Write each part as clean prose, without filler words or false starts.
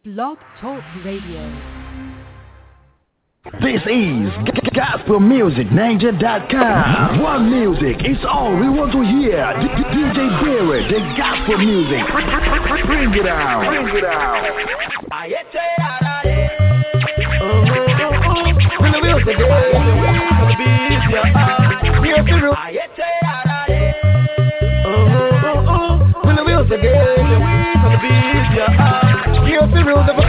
Blog Talk Radio. This is GospelMusicNinja.com. One music is all we want to hear. DJ Barrett, the gospel music. Bring it out. Bring it out. When the wheels are good, the beats, yeah. When the wheels are good, the beats, yeah. Here's the rules of a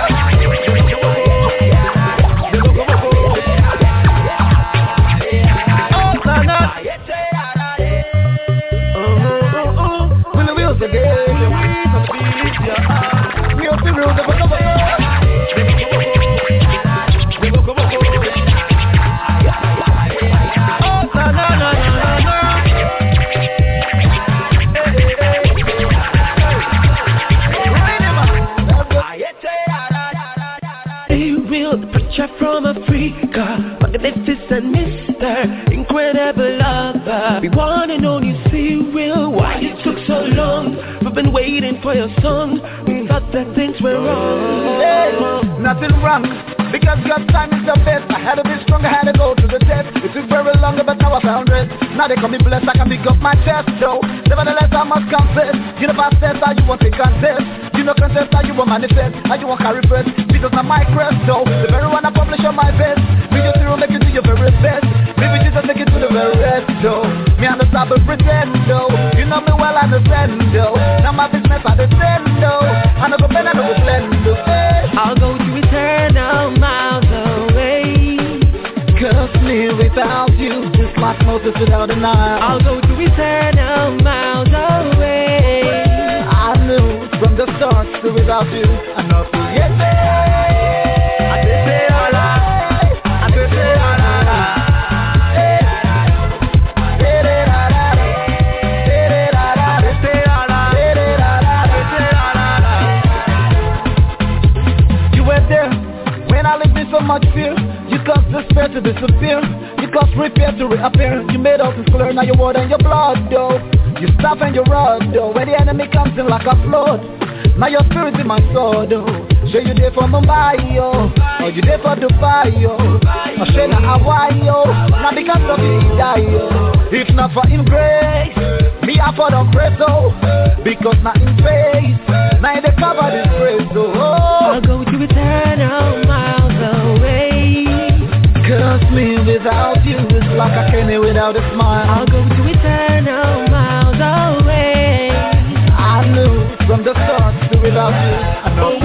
from Africa, magnificent mister, incredible lover. We want to know you see real, why you took so long. We've been waiting for your song, we thought that things were wrong. Hey, nothing wrong, because God's time is the best. I had to be strong, I had to go to the test. It took very long, but now I found rest. Now they call me blessed, I can pick up my chest, though. Nevertheless, I must confess, you never said that you want to contest. You know contest how you want manifest, how you want carry breath. Jesus not my crest, though. The very one I publish on my best. We just will make you do your very best. Maybe Jesus take it to the very rest, though. Me understand but pretend, though. You know me well, I understand, though. Now my business I defend, though. I know go better, I know go blend, though. I'll go to eternal miles away. Cause me without you, just like Moses without a Nile. I'll go to eternal miles away. I knew from the start, so without you, I'm not forgetting. I did say all right. I did say all right. You were there when I lived in so much fear. You caused despair to disappear. You caused repair to reappear. You made all things clear, now your word and your blood, though. You stop and you rod, though. When the enemy comes in like a flood, now your spirit in my sword, oh. Show you there for Mumbai, oh. Or you there for Dubai, oh. Or show you Hawaii, oh. Now because of you, he die, oh. If not for him grace, me I for them praise, oh. Because not in faith, now they cover this grace, oh. I'll go to eternal miles away. Cause me without you is like a candy without a smile. I'll go to eternal miles away. I knew from the start that without you I know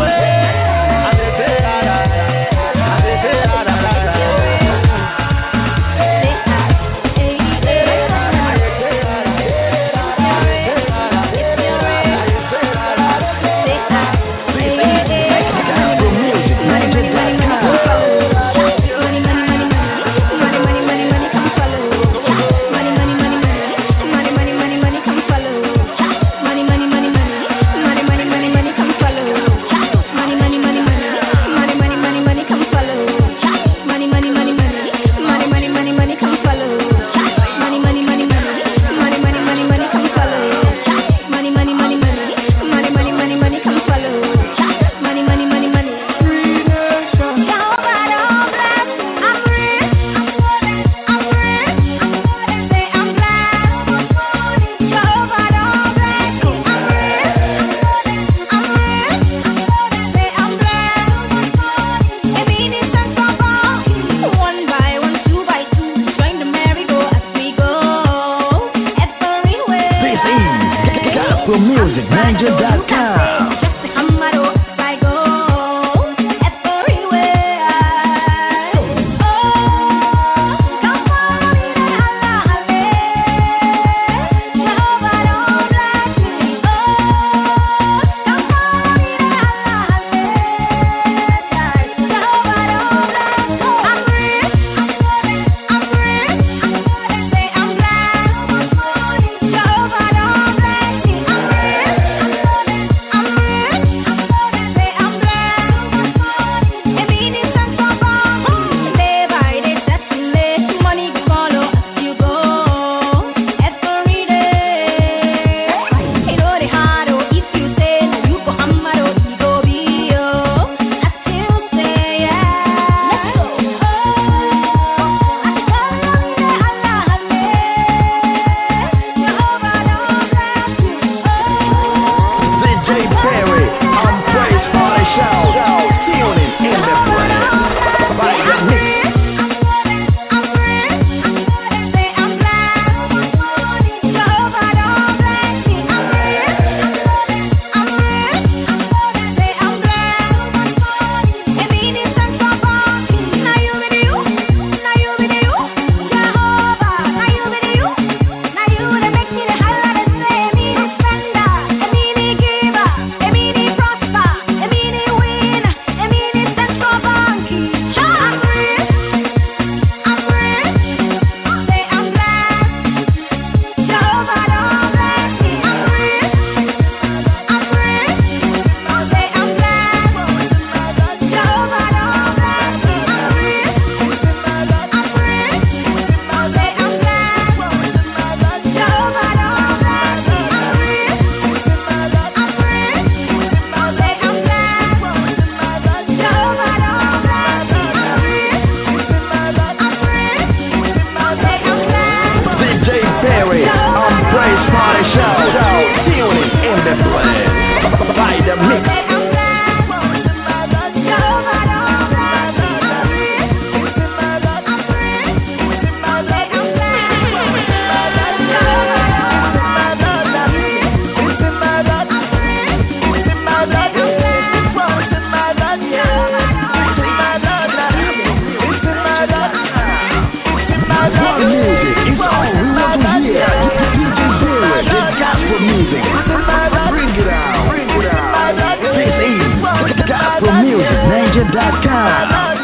NigerDancingNation.com.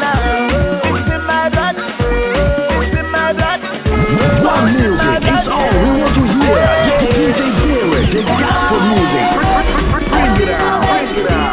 One music is all we want to hear. DJ Barrett, the gospel music. Bring it out, bring it out.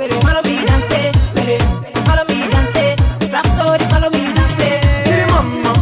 Follow me,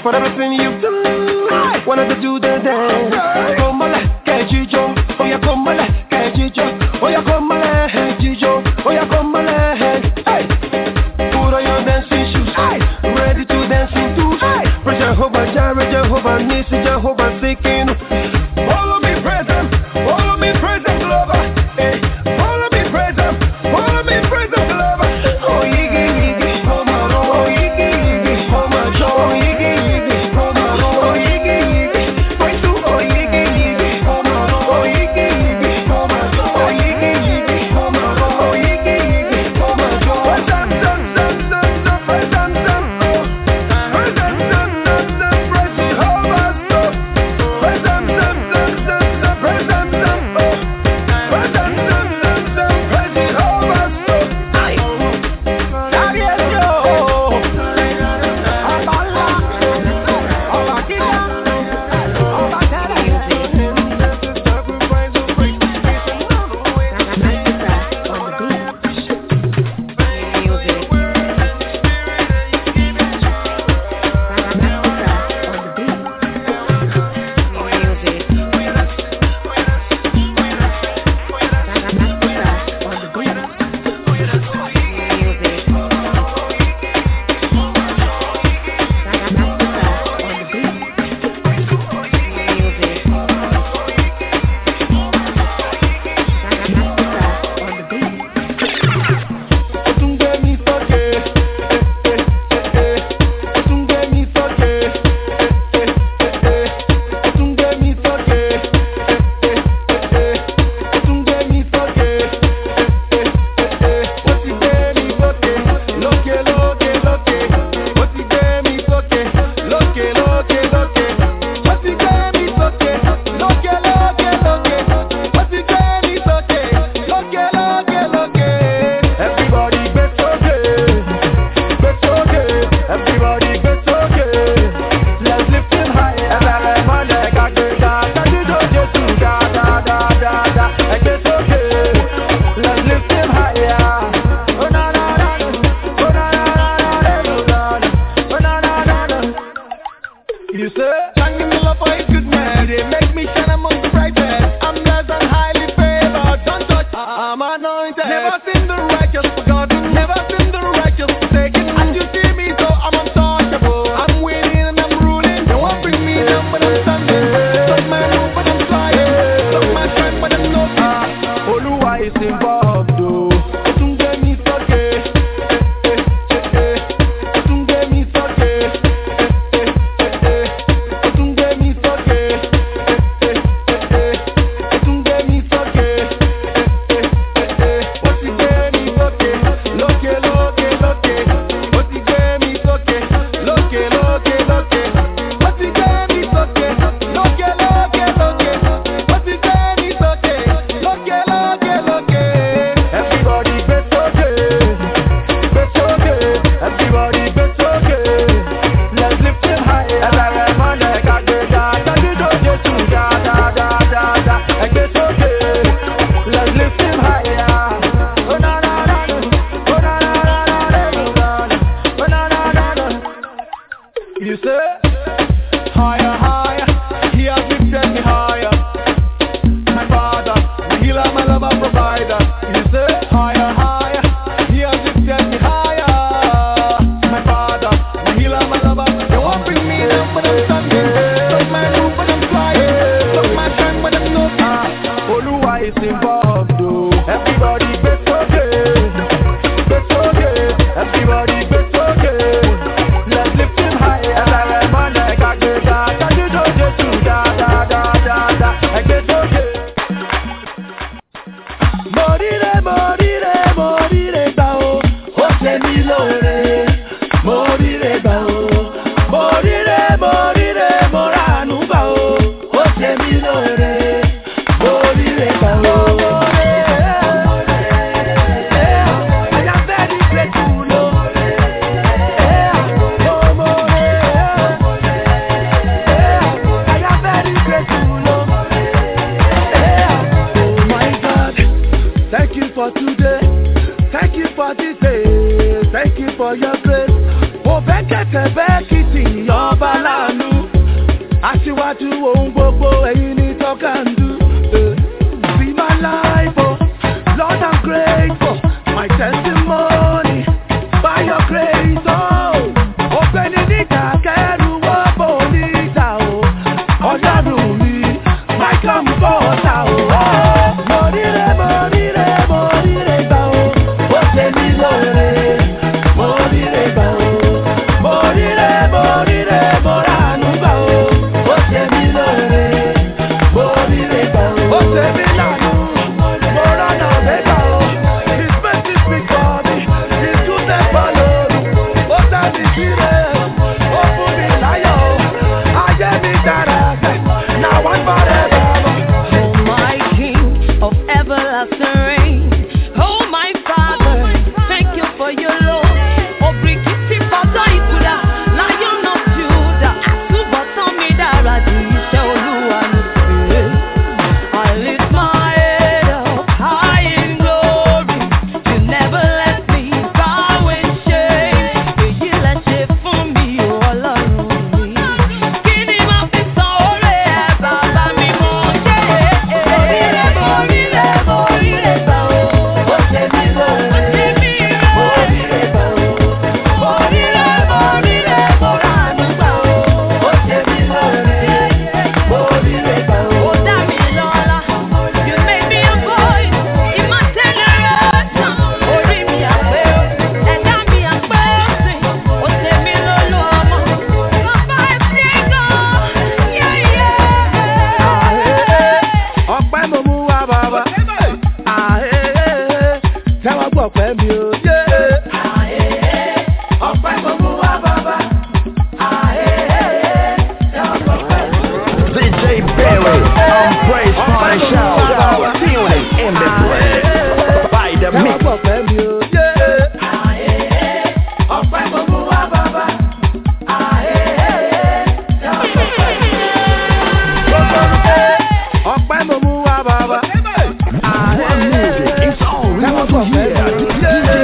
for everything you do. Wanted to do the dance. Come on, get Jijo. Oh yeah, come on, get Jijo. Oh yeah, come on, Jijo. Oh yeah, come on, hey. Put on your dancing shoes. Ready to dance into. Praise Jehovah, Jireh, Jehovah, Nisi, Jehovah, seeking. Follow me, praise him. Follow me, praise him, lover. Hey, follow me, praise him. Follow me, praise him, lover. Oh yigi yigi, oh my Lord. Oh yigi yigi, oh my Lord. Oh yigi yigi, oh my Lord. Oh yigi yigi, praise you. Oh yigi yigi, oh my Lord. Oh yigi yigi, oh my Lord. Oh yigi yigi, oh my Lord. Oh yigi yigi, oh my Lord. Praise him, praise him, praise him, praise him, praise Jehovah, praise him, praise him, praise him, praise Jehovah. You say, thank me love for his goodness. They make me shine among the brightest. I'm blessed and highly favored. Don't touch, I'm anointed. Never seen the righteous forgotten. Never seen the righteous forsaken. As you see me, so I'm untouchable. I'm winning and I'm ruling. They won't bring me down, but I'm standing. Some man move, but I'm flying. Some man shine, but I'm not. Oluwa is involved, though. Òbẹ́kẹ̀tẹ̀ bẹ́ẹ̀kìtì ọba lánú. Aṣíwájú ohun gbogbo ẹ̀yin ní tọ́kàndú. Be my life, oh, Lord I'm grateful. My testimony, by your grace, oh. Ọ̀gbẹ́ni nígbà kẹrù wọ́pọ̀ níta, oh. Ọlọ́run mi, my comforter, oh. Mo ríre gbà, oh. Ó ṣe mí lóore. Mo ríre gbà, oh. Mo ránú gbà, oh. Ó ṣe mí lóore. Mo ríre gbà, oh. Ó ṣe mí lánú. Mo ránà gbégbà, oh. His mercy speak for me. His goodness follow me. Ó dá mi síre. Ó fún mi láyọ̀. Ayé mi dára. Now and forever. Oh my King of everlasting reign. Oh my Father, thank you for your love. Obrigiti fata ikuda, Lion of Judah. Àtúbọ̀tán mi dára ju iṣẹ́ Olúwa lọ sí. I lift my head up high in glory. You never let me bow in shame. Èyí lẹ ṣe fún mi, Ọlọ́run mi. Kí ni màá fi san oore ẹ̀ bàbá mi mọ́? Mo ríre gbà, ó ṣe mí lóore. Mo ríre gbà, ó. Mo ránú gbà, ó ṣe mí lóore. Mo ríre gbà, ó dá mi lọ́lá. You made me a voice in my generation. Orí mi àpé o, ẹ̀dá mi àpé o sìn. Ó ṣe mí lólú ọmọ. Bàbá ẹ̀ ṣe gan. Ọpẹ́ mo mú wá bàbá. Tẹ́wọ́ gbọ́ pẹ́ mi o. Ọpẹ́ mo mú wá bàbá. Tẹ́wọ́ gbọ́ pẹ́ mi o. DJ Barry, praise my shout out, feeling in the bread by the Tẹ́wọ́ mix. gbọ́ pẹ́ mi o. Ọpẹ́ mo mú wá bàbá. Ọpẹ́ mo mú wá bàbá. One music, it's all we want to hear. DJ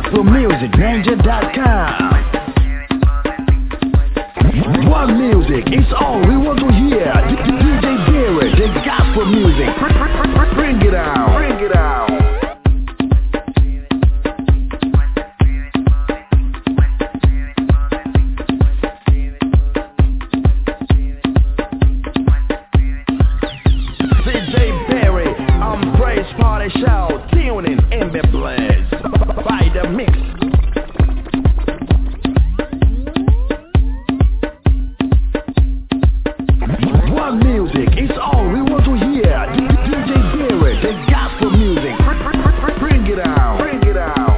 GospelMusicNinja.com. One music, it's all we want to hear. DJ Barrett, the gospel music. Bring it out, bring it out. DJ Barrett, Praise Party Show. Tune in and be blessed by the mix. One music, it's all we want to hear. DJ Barrett, the gospel music. Bring it out, bring it out.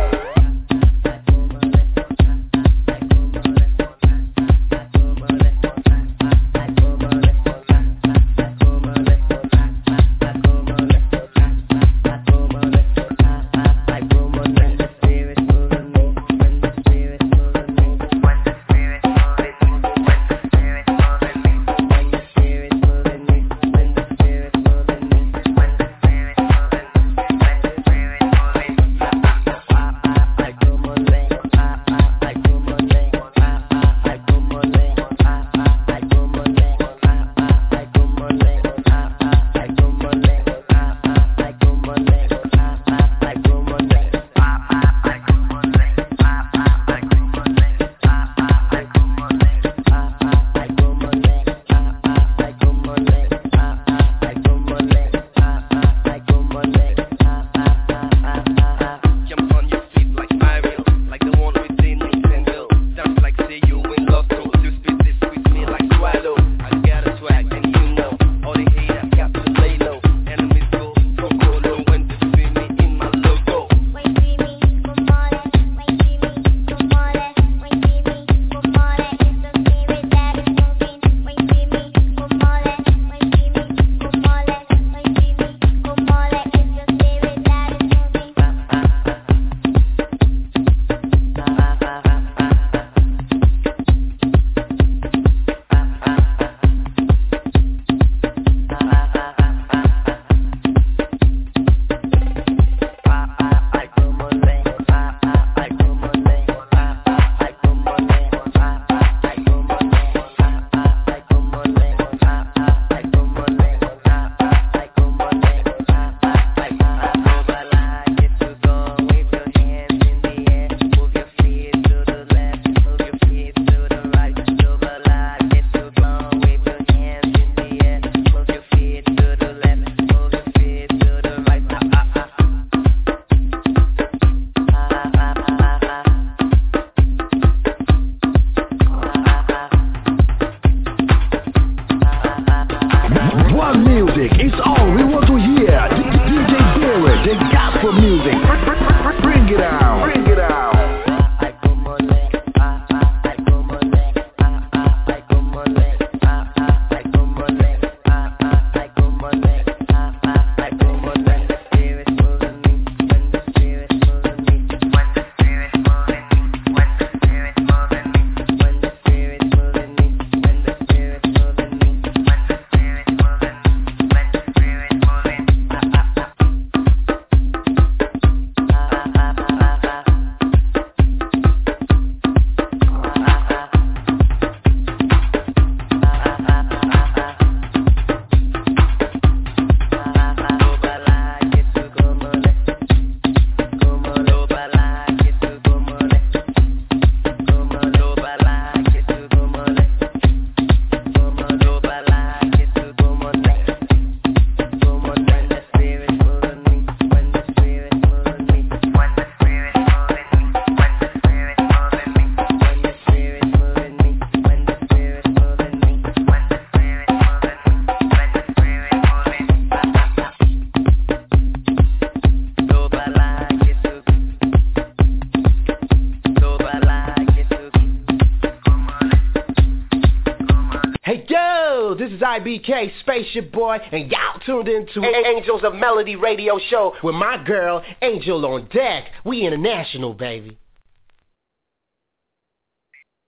This is IBK, Spaceship Boy, and y'all tuned into Angels of Melody radio show with my girl, Angel on deck. We international, baby.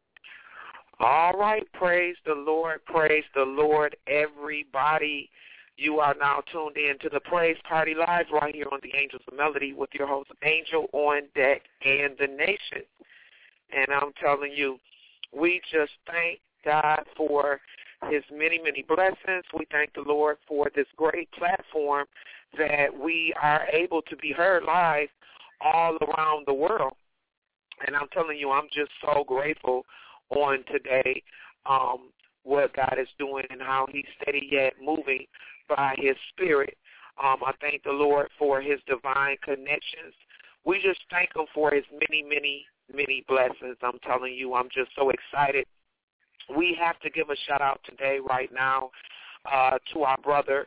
All right, praise the Lord, everybody. You are now tuned in to the Praise Party Live right here on the Angels of Melody with your host, Angel on Deck and the Nation. And I'm telling you, we just thank God for his many, many blessings. We thank the Lord for this great platform that we are able to be heard live all around the world. And I'm telling you, I'm just so grateful on today what God is doing and how he's steady yet moving by his spirit. I thank the Lord for his divine connections. We just thank him for his many, many, many blessings. I'm telling you, I'm just so excited. We have to give a shout-out today, right now, to our brother,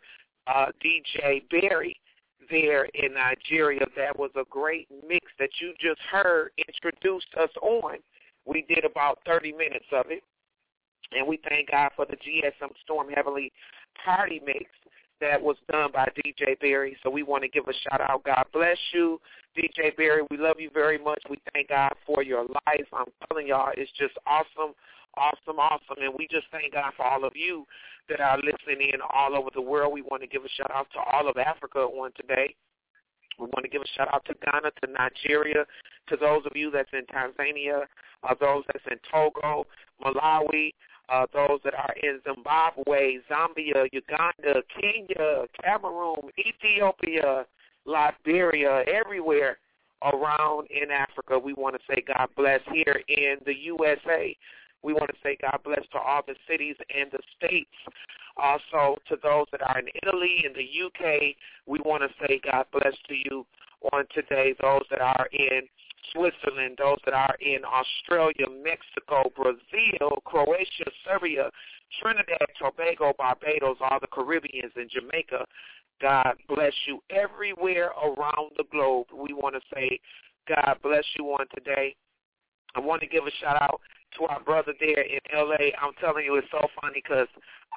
DJ Barry, there in Nigeria. That was a great mix that you just heard introduced us on. We did about 30 minutes of it. And we thank God for the GSM Storm Heavenly Party mix that was done by DJ Barry. So we want to give a shout-out. God bless you, DJ Barry. We love you very much. We thank God for your life. I'm telling y'all, it's just awesome, awesome, awesome. And we just thank God for all of you that are listening in all over the world. We want to give a shout-out to all of Africa on today. We want to give a shout-out to Ghana, to Nigeria, to those of you that's in Tanzania, those that's in Togo, Malawi, those that are in Zimbabwe, Zambia, Uganda, Kenya, Cameroon, Ethiopia, Liberia, everywhere around in Africa. We want to say God bless. Here in the USA, we want to say God bless to all the cities and the states. Also to those that are in Italy and the UK, we want to say God bless to you on today. Those that are in Switzerland, those that are in Australia, Mexico, Brazil, Croatia, Serbia, Trinidad, Tobago, Barbados, all the Caribbeans and Jamaica. God bless you everywhere around the globe. We want to say God bless you on today. I want to give a shout out to our brother there in LA. I'm telling you, it's so funny because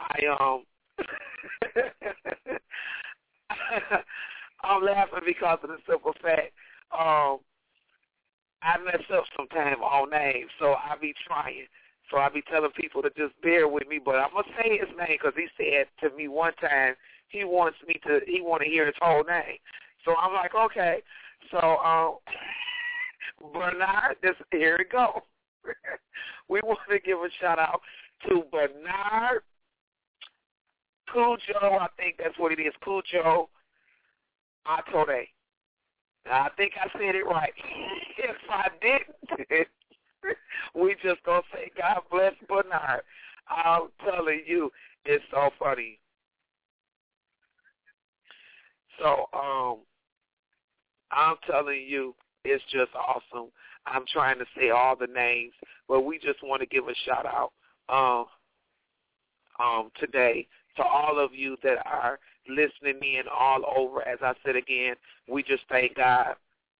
I'm laughing because of the simple fact I mess up sometimes on names, so I be trying. So I be telling people to just bear with me, but I'm going to say his name because he said to me one time he want to hear his whole name. So I'm like, okay. So Bernard, here we go. We want to give a shout-out to Bernard Cujo. I think that's what it is, Cujo Atore. I think I said it right. If I didn't, we just going to say God bless Bernard. I'm telling you, it's so funny. So I'm telling you, it's just awesome. I'm trying to say all the names, but we just want to give a shout-out today to all of you that are listening in all over. As I said again, we just thank God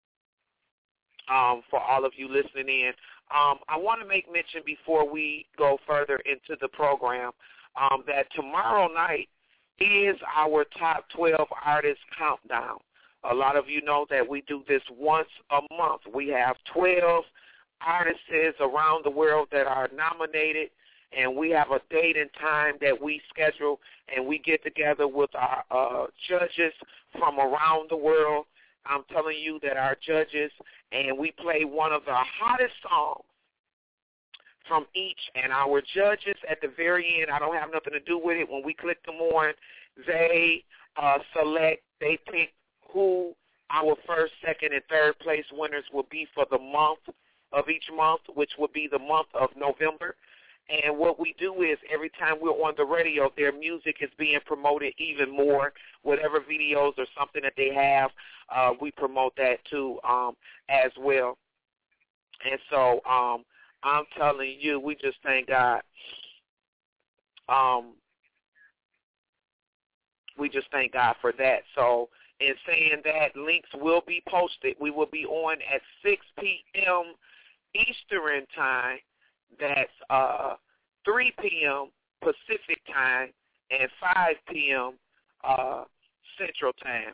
for all of you listening in. I want to make mention before we go further into the program that tomorrow night is our top 12 artists countdown. A lot of you know that we do this once a month. We have 12 artists around the world that are nominated, and we have a date and time that we schedule, and we get together with our judges from around the world. I'm telling you that our judges, and we play one of the hottest songs from each, and our judges at the very end, I don't have nothing to do with it. When we click them on, they they pick who our first, second, and third place winners will be for the month of each month, which will be the month of November. And what we do is every time we're on the radio, their music is being promoted even more. Whatever videos or something that they have, we promote that too as well. And so I'm telling you, we just thank God. We just thank God for that. So in saying that, links will be posted. We will be on at 6 p.m. Eastern time. That's 3 p.m. Pacific time and 5 p.m. Central time.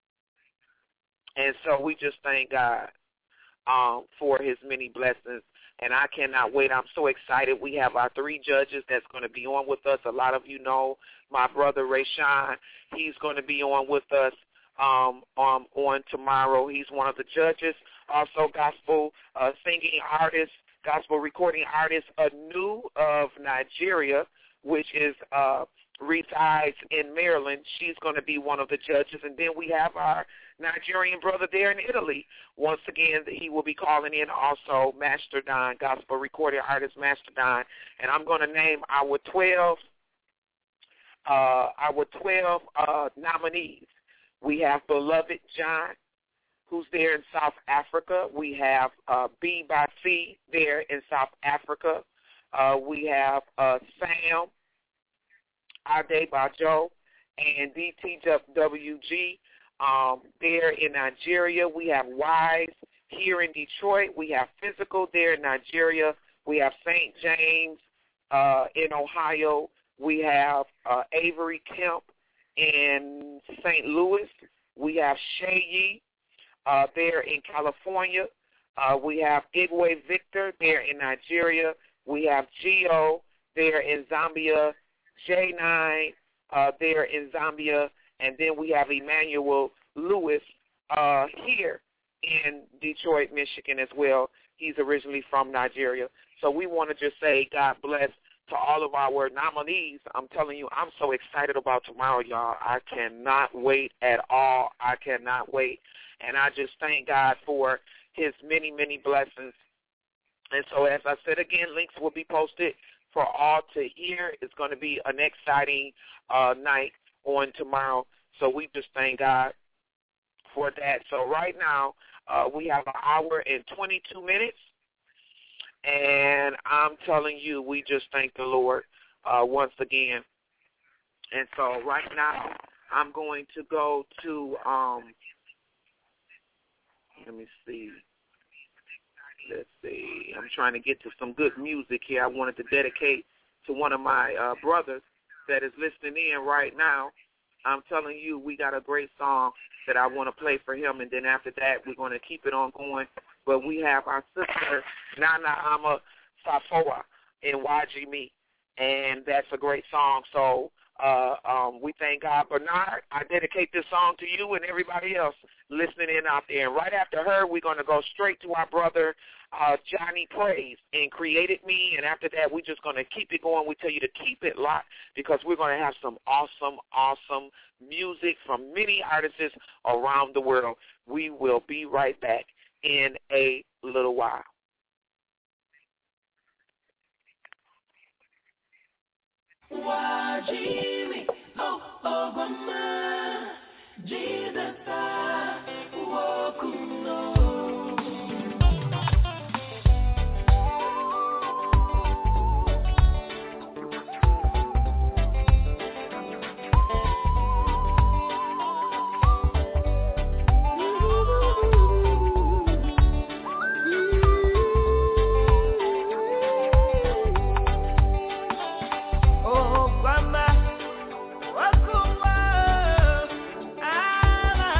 And so we just thank God for his many blessings. and I cannot wait. I'm so excited. We have our 3 judges that's going to be on with us. A lot of you know my brother Rayshawn. He's going to be on with us on tomorrow. He's one of the judges. Also, gospel singing artist, gospel recording artist, Anu of Nigeria, which is resides in Maryland. She's going to be one of the judges. And then we have our Nigerian brother there in Italy. Once again, he will be calling in also Master Don, gospel recording artist Master Don. And I'm going to name our 12 nominees. We have Beloved John, who's there in South Africa. We have B by C there in South Africa. We have Sam Adebayo and DTWG there in Nigeria. We have Wise here in Detroit. We have Physical there in Nigeria. We have St. James in Ohio. We have Avery Kemp in St. Louis. We have Sheyi there in California. We have Igwe Victor there in Nigeria. We have Gio there in Zambia. J9 there in Zambia. And then we have Emmanuel Lewis here in Detroit, Michigan as well. He's originally from Nigeria. So we want to just say God bless to all of our nominees. I'm telling you, I'm so excited about tomorrow, y'all. I cannot wait at all. I cannot wait. And I just thank God for his many, many blessings. And so as I said again, links will be posted for all to hear. It's going to be an exciting night on tomorrow. So we just thank God for that. So right now we have an hour and 22 minutes. And I'm telling you, we just thank the Lord once again. And so right now I'm going to go to, let me see. Let's see. I'm trying to get to some good music here. I wanted to dedicate to one of my brothers that is listening in right now. I'm telling you, we got a great song that I want to play for him, and then after that, we're going to keep it on going. But we have our sister, Nana Ama Safoa in YG and that's a great song. So we thank God. Bernard, I dedicate this song to you and everybody else listening in out there. And right after her, we're going to go straight to our brother, Johnny Praise, and Created Me. And after that, we're just going to keep it going. We tell you to keep it locked because we're going to have some awesome, awesome music from many artists around the world. We will be right back in a little while. Wajimi, Obama, Jesus, Wakuno. Oh, Grandma, welcome,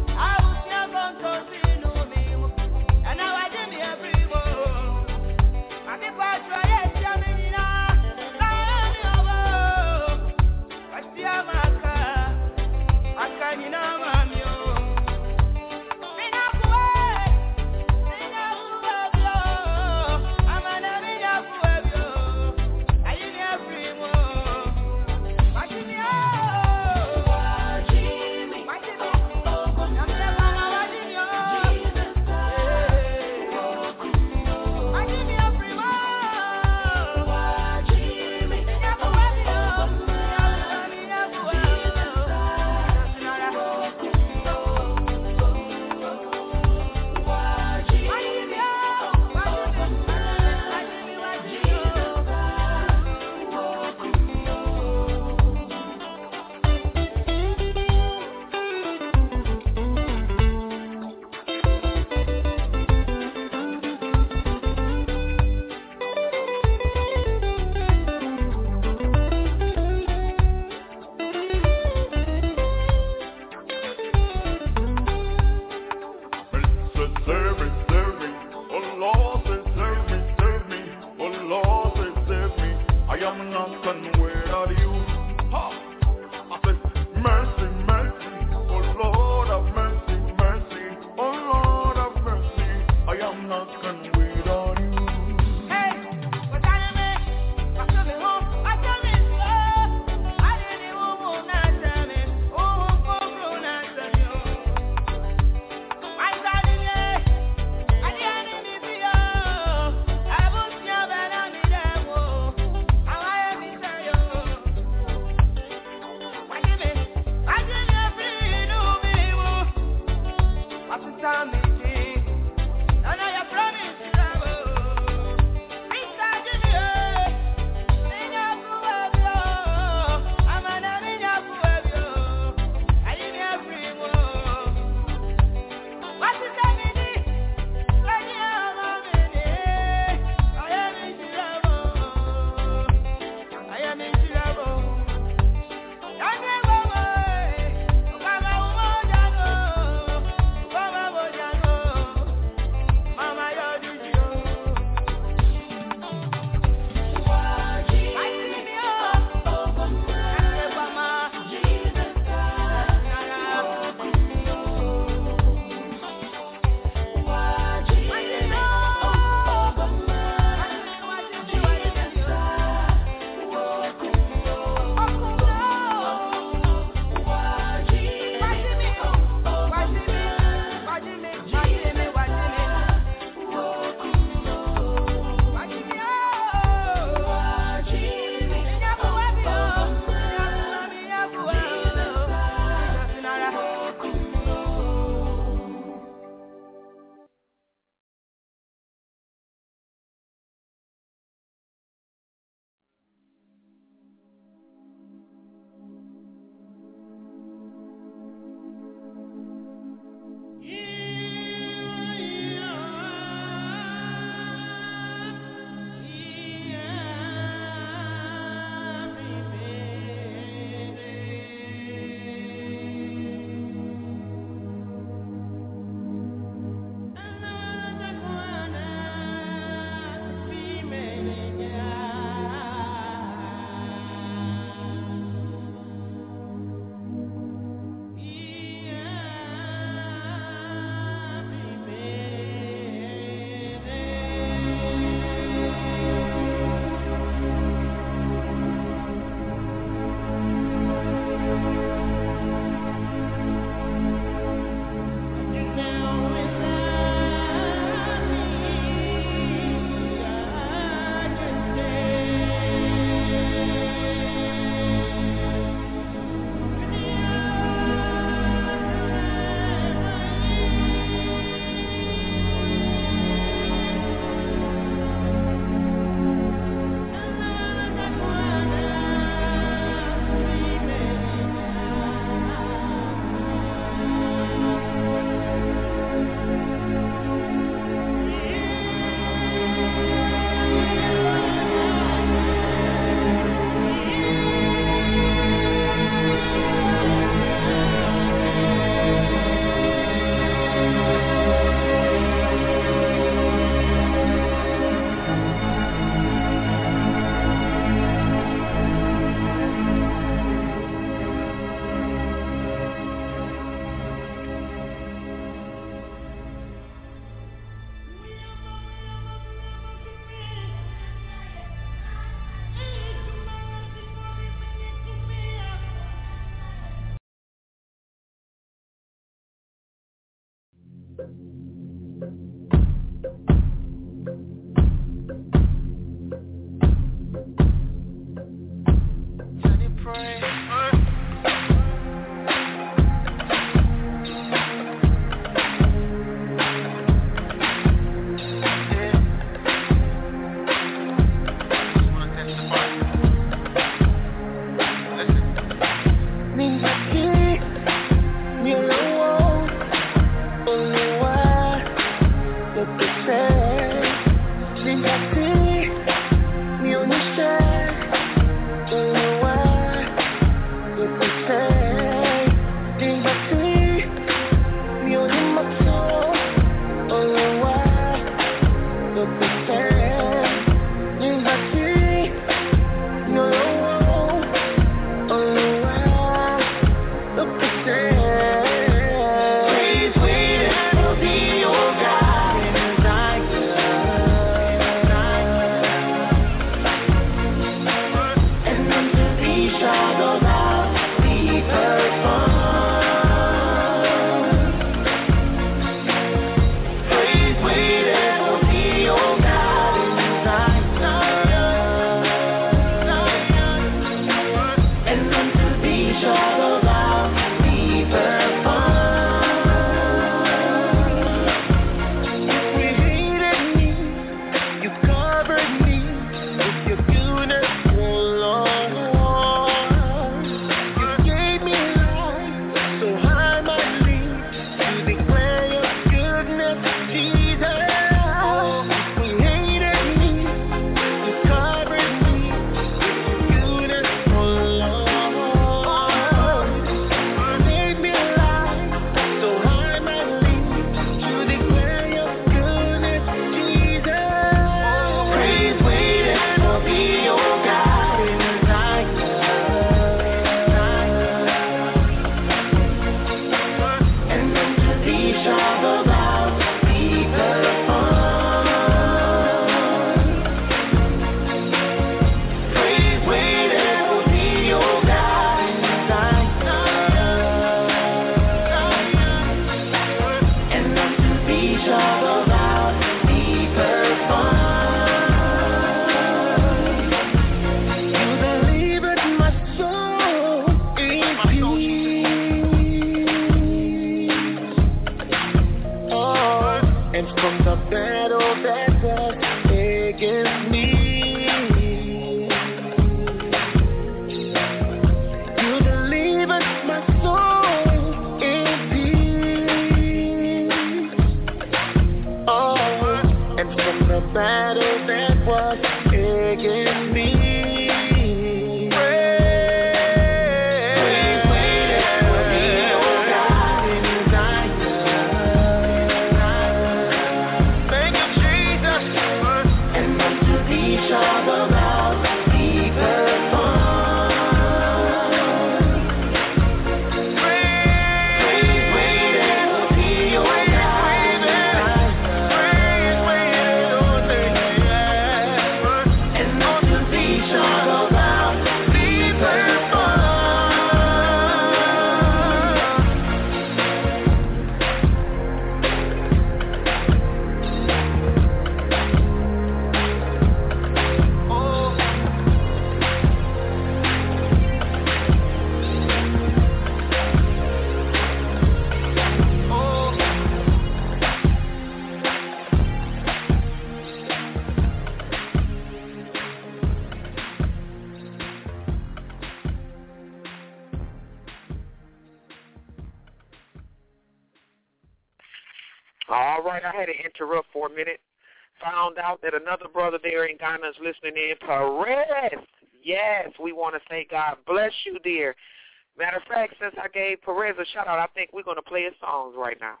All right, I had to interrupt for a minute. Found out that another brother there in Ghana is listening in, Perez. Yes, we want to say God bless you, dear. Matter of fact, since I gave Perez a shout-out, I think we're going to play his songs right now.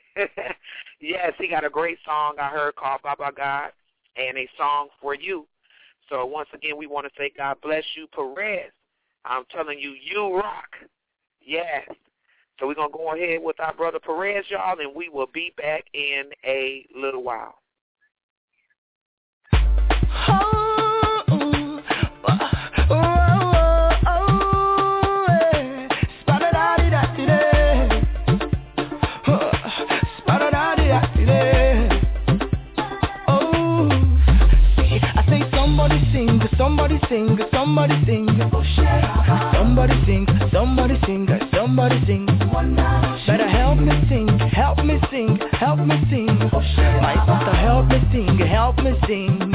Yes, he got a great song I heard called Baba God and a song for you. So once again, we want to say God bless you, Perez. I'm telling you, you rock. Yes. So we're going to go ahead with our brother Perez, y'all, and we will be back in a little while. Spa-da-da-dee-da-dee-day. Spa-da-da. sing, somebody sing. Somebody sing, somebody sing, somebody sing. Better help me sing, help me sing, help me sing. My sister, help me sing, help me sing.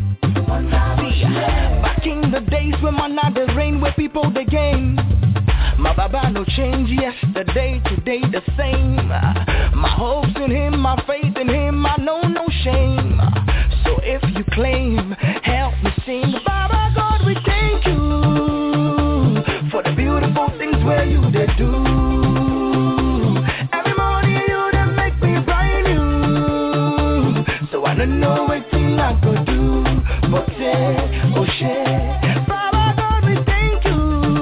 See, back in the days when man had the rain, where people the game. My baba no change, yesterday, today the same. My hopes in him, my faith in him, I know no shame. So if you claim, help me sing. Baba God, we thank you for the beautiful things where you did do. Every morning you done make me brand new. So I don't know what thing I could do, but say, oh shit. Baba God, we thank you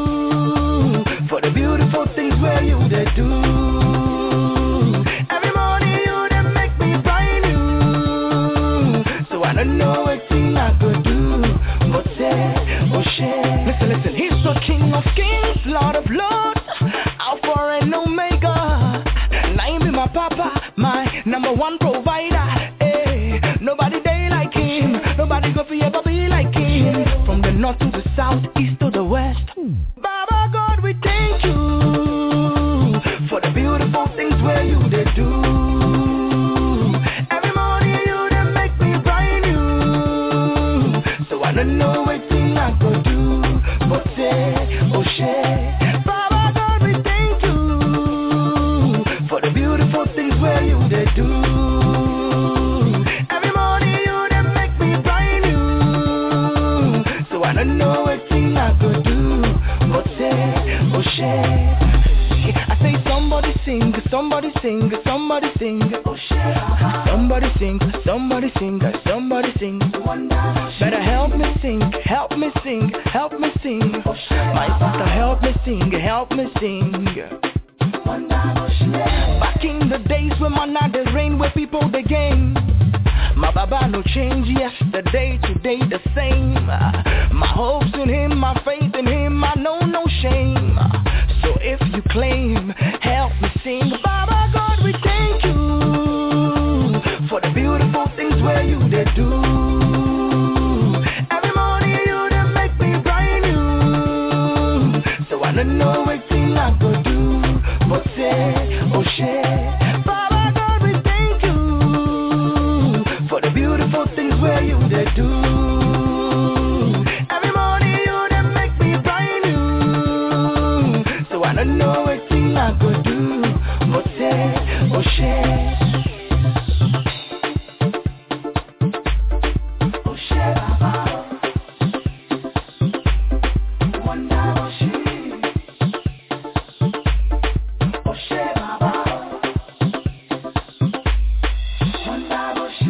for the beautiful things where you did do. Every morning you done make me brand new. So I don't know what thing I could do, but say, oh shit. Listen, listen, he's the King of Kings, Lord of Lords, Alpha and Omega. Nine be my papa, my number one provider. Hey, nobody day like him, nobody go for ever be like him. From the north to the south, east to the west. Baba God, we thank you for the beautiful things where you did do. Every morning you done make me brand new. So I don't know what thing I could do, but say, oh shit. Baba God, we thank you for the beautiful things where you did do. Every morning you done make me brand new. So I don't know what thing I could do, but say, oh shit. I say somebody sing, somebody sing, somebody sing. Oh shit. Somebody sing, somebody sing, somebody sing. Better help me sing, help me sing, help me sing. My sister, help me sing, help me sing. Back in the days when man had the rain, where people the game. My baba no change, yesterday, today the same. My hopes in him, my faith in him, I know no shame. So if you claim, help me sing. Baba God, we thank you for the beautiful things where you did do. Every morning you done make me brand new. So I don't know what thing I could do, but say, oh shit. Baba God, we thank you for the beautiful things where you did do. Every morning you done make me brand new. So I don't know what thing I could do, but say, oh shit. Oh shit, Baba. Wonder what she. Oh shit, Baba. Wonder what she.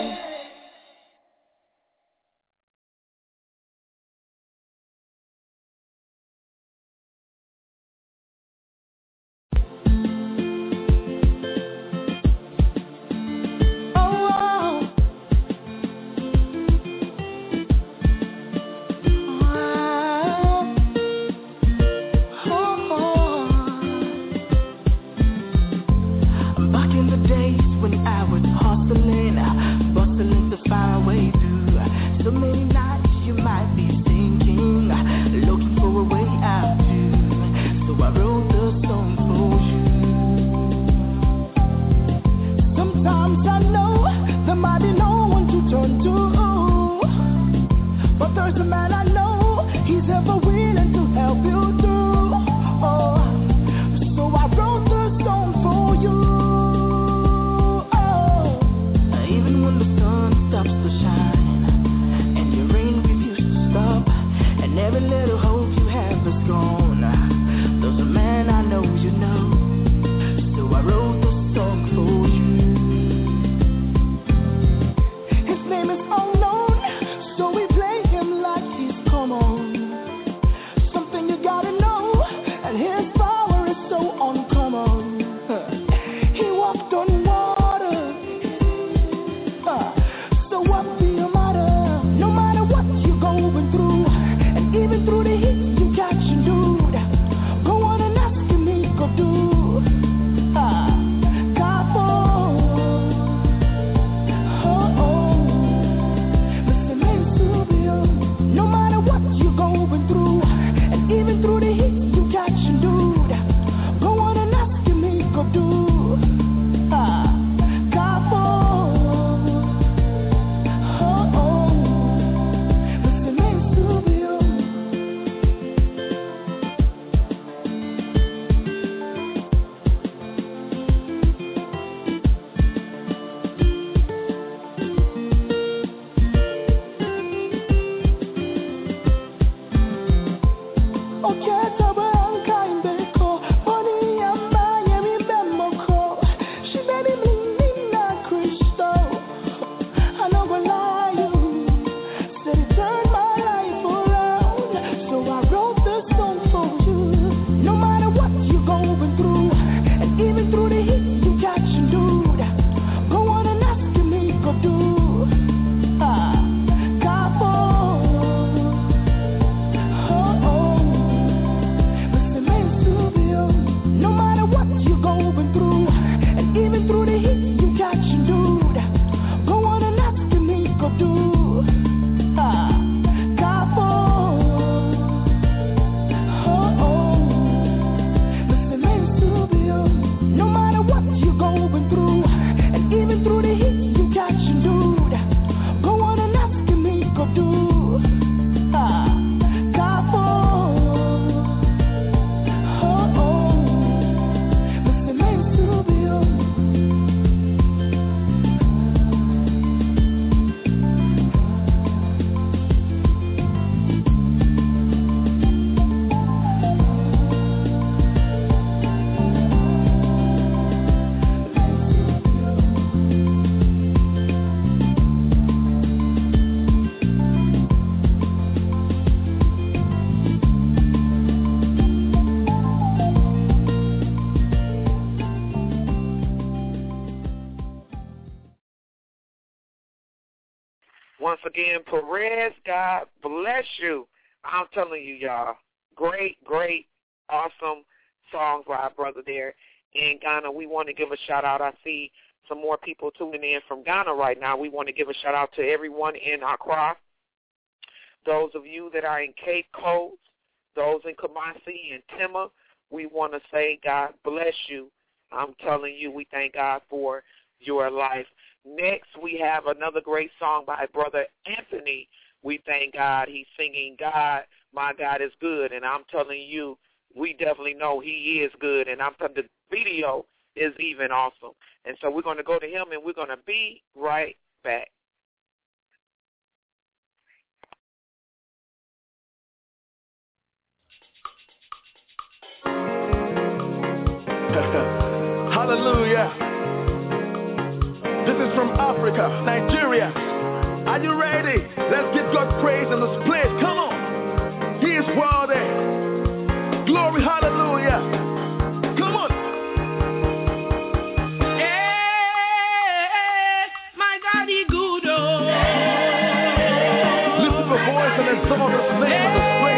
Back in the days when I was hustling, bustling to find a way through. So many nights you might be thinking, looking for a way out too. So I wrote the song for you. Sometimes I know somebody know when to turn to, but there's a man I know, he's ever willing to help you through. Oh, so I wrote the song for you. Even when the sun stops to shine and your rain refused to stop, and every little hope you have is gone, there's a man I know you know. So I wrote the song for you. His name is unknown, so we play him like he's common. Once again, Perez, God bless you. I'm telling you, y'all, great, awesome songs by our brother there in Ghana. We want to give a shout-out. I see some more people tuning in from Ghana right now. We want to give a shout-out to everyone in Accra, those of you that are in Cape Coast, those in Kumasi and Tema. We want to say God bless you. I'm telling you, we thank God for your life. Next, we have another great song by Brother Anthony. We thank God. He's singing, God, my God is good. And I'm telling you, we definitely know he is good. And I'm telling you, the video is even awesome. And so we're going to go to him, and we're going to be right back. Hallelujah. This is from Africa, Nigeria. Are you ready? Let's give God praise in this place. Come on. He is worthy. Glory, hallelujah. Come on. Hey, my God, he good. Oh. Lift up your voice and exalt his name in this place.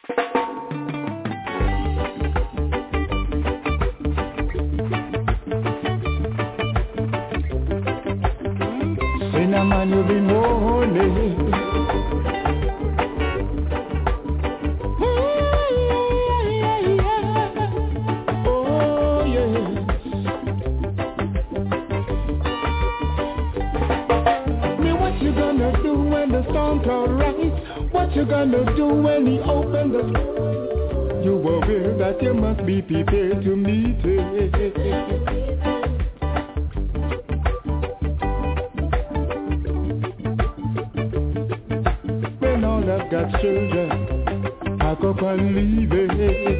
Cinnamon, you'll be morning. Oh, yes. Me, what you gonna do when the storm cloud rise? What you gonna do when he open the sky? You aware that you must be prepared to meet it. I've got children, pack up and leave it.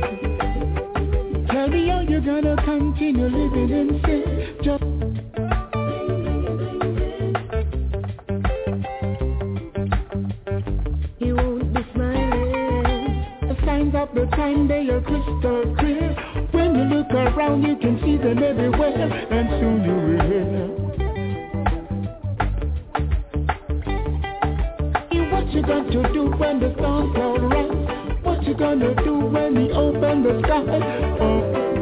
Tell me how you gonna continue living in sin. Just you won't be smiling. The signs of the time, they are crystal clear. When you look around, you can see them everywhere, and soon you will hear. What you gonna do when the storm cloud rise? What you gonna do when he open the sky? Oh.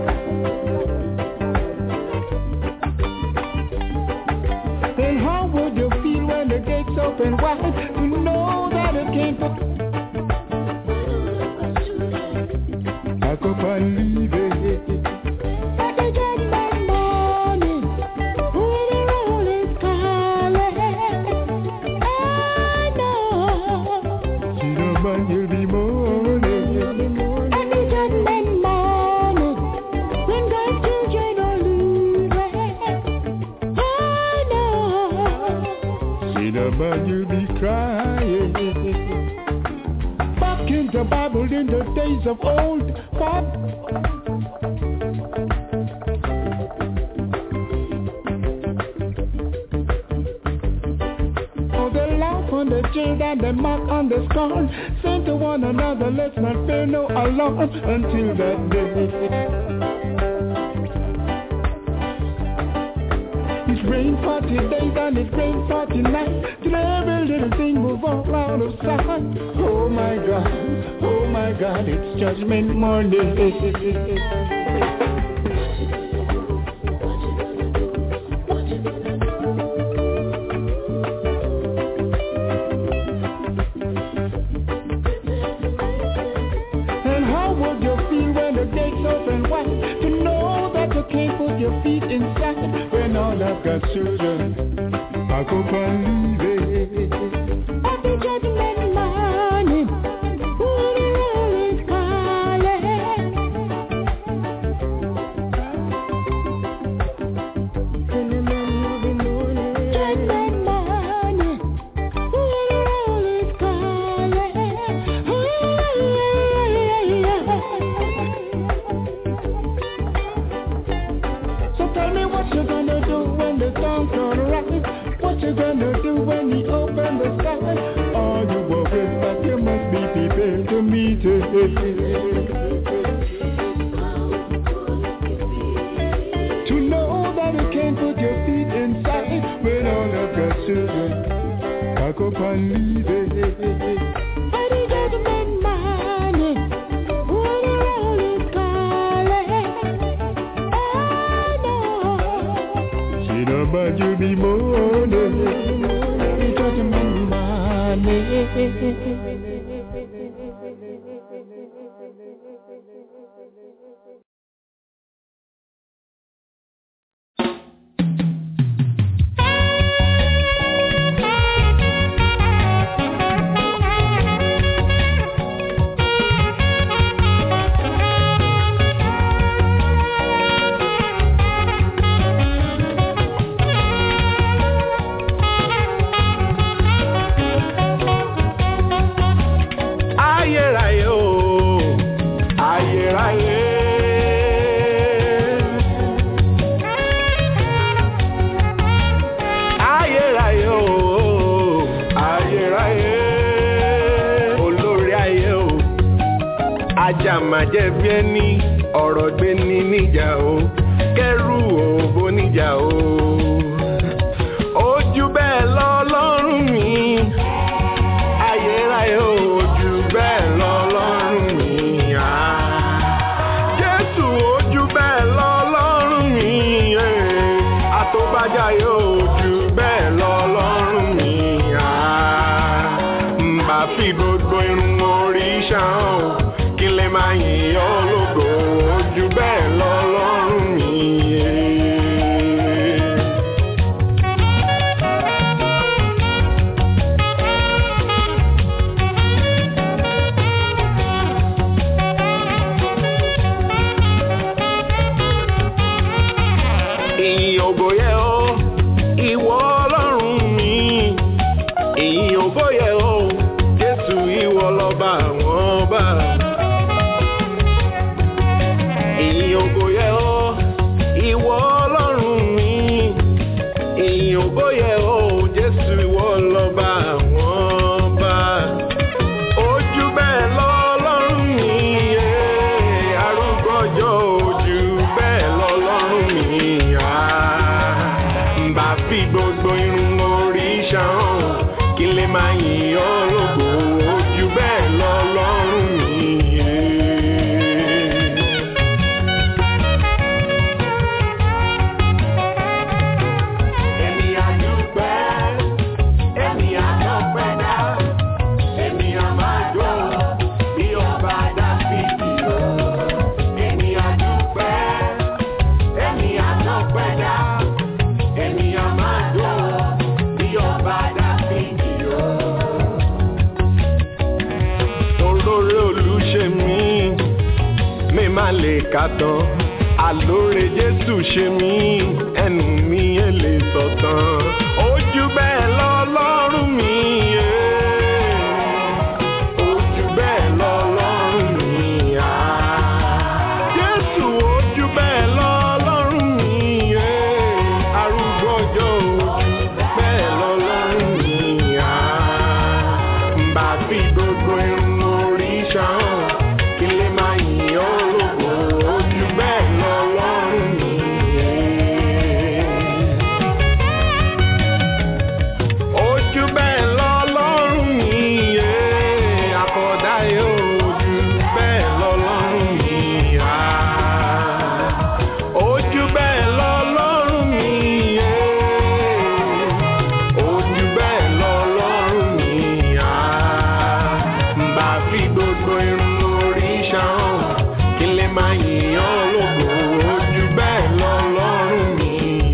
Then how would you feel when the gates open wide? To know that it can't put back up and leave it. You'll be morning. Every judgment morning, when God's children are leaving. I know. See the man, you'll be crying. Back in the Bible in the days of old. The jail and the mark on the scorn. Say to one another, let's not fear no alarm until that day. It's rain 40 days and it's rain 40 nights. Till every little thing move all out of sight. Oh my God, it's judgment morning. When all I've got children, I go and leave it. Every judgment morning, when the roll is calling. In the morning of the morning, judgment morning, when the roll is calling. So tell me what you're gonna do when the storm cloud rise. What you gonna do when he open the sky? All you worry that you must be prepared to meet it. To know that you can't put your feet inside when all of your children pack up and leave it. But you'll be mourning, it's judgment morning. Ajàmàjẹ̀bi ẹni ọ̀rọ̀ gbé ní níjà o kẹ́rù òbó níjà o ojú bẹ́ẹ̀ lọ lọ́rùn mi ayérayé ojú bẹ́ẹ̀ lọ lọ́rùn mi fi gbogbo irun orí ṣàn kí lè máa yìn ọ́ lógo ojú bẹ́ẹ̀ lọ lọ́rùn mi. Ìyìn ògo yẹ ọ́ ìwọ Ọlọ́run mi, ìyìn ògo yẹ ọ́ Jésù ìwọ lọ́ba àwọn ọba. Ìyìn ògo yẹ ọ́ ìwọ Ọlọ́run mi, ìyìn ògo yẹ ọ́ Jésù ìwọ lọ́ba àwọn ọba. Ojú bẹ́ẹ̀ lọ Ọlọ́run mi, arúgbó ọjọ́ ojú bẹ́ẹ̀ lọ Ọlọ́run mi. Bá fi gbogbo irun orí ṣàn kí lè máa yìn ọ́ lógo ojú bẹ́ẹ̀ lọ lọ́rùn mi. Èmi á dúpẹ́, èmi á dúpẹ́ dá, èmi á máa jó bí ọba Dáfídì o. Èmi á dúpẹ́, èmi á dúpẹ́ dá. Èmi á máa jó bí ọba Dáfídì o. Olóore olùṣe mi máa lè kà tán. Àlóore Jésù ṣe mí, ẹnu mi ẹ̀ lè sọ tán. Ojú bẹ́ẹ̀ lọ lọ́rùn mi. Ojú bẹ́ẹ̀ lọ lọ́rùn mi. Jésù ojú bẹ́ẹ̀ lọ lọ́rùn mi. Arúgbó ọjọ́ bẹ́ẹ̀ lọ lọ́rùn mi. Bá fi gbogbo irun orí ṣàn kí lè máa yìn ọ́ lógo ojú bẹ́ẹ̀ lọ lọ́rùn mi. Ojú bẹ́ẹ̀ lọ lọ́rùn mi. Àkọ́dá ojú bẹ́ẹ̀ lọ lọ́rùn mi. Ojú bẹ́ẹ̀ lọ lọ́rùn mi. Ojú bẹ́ẹ̀ lọ lọ́rùn mi. Bá fi gbogbo irun orí ṣàn kí lè máa yìn ọ́ lógo ojú bẹ́ẹ̀ lọ lọ́rùn mi.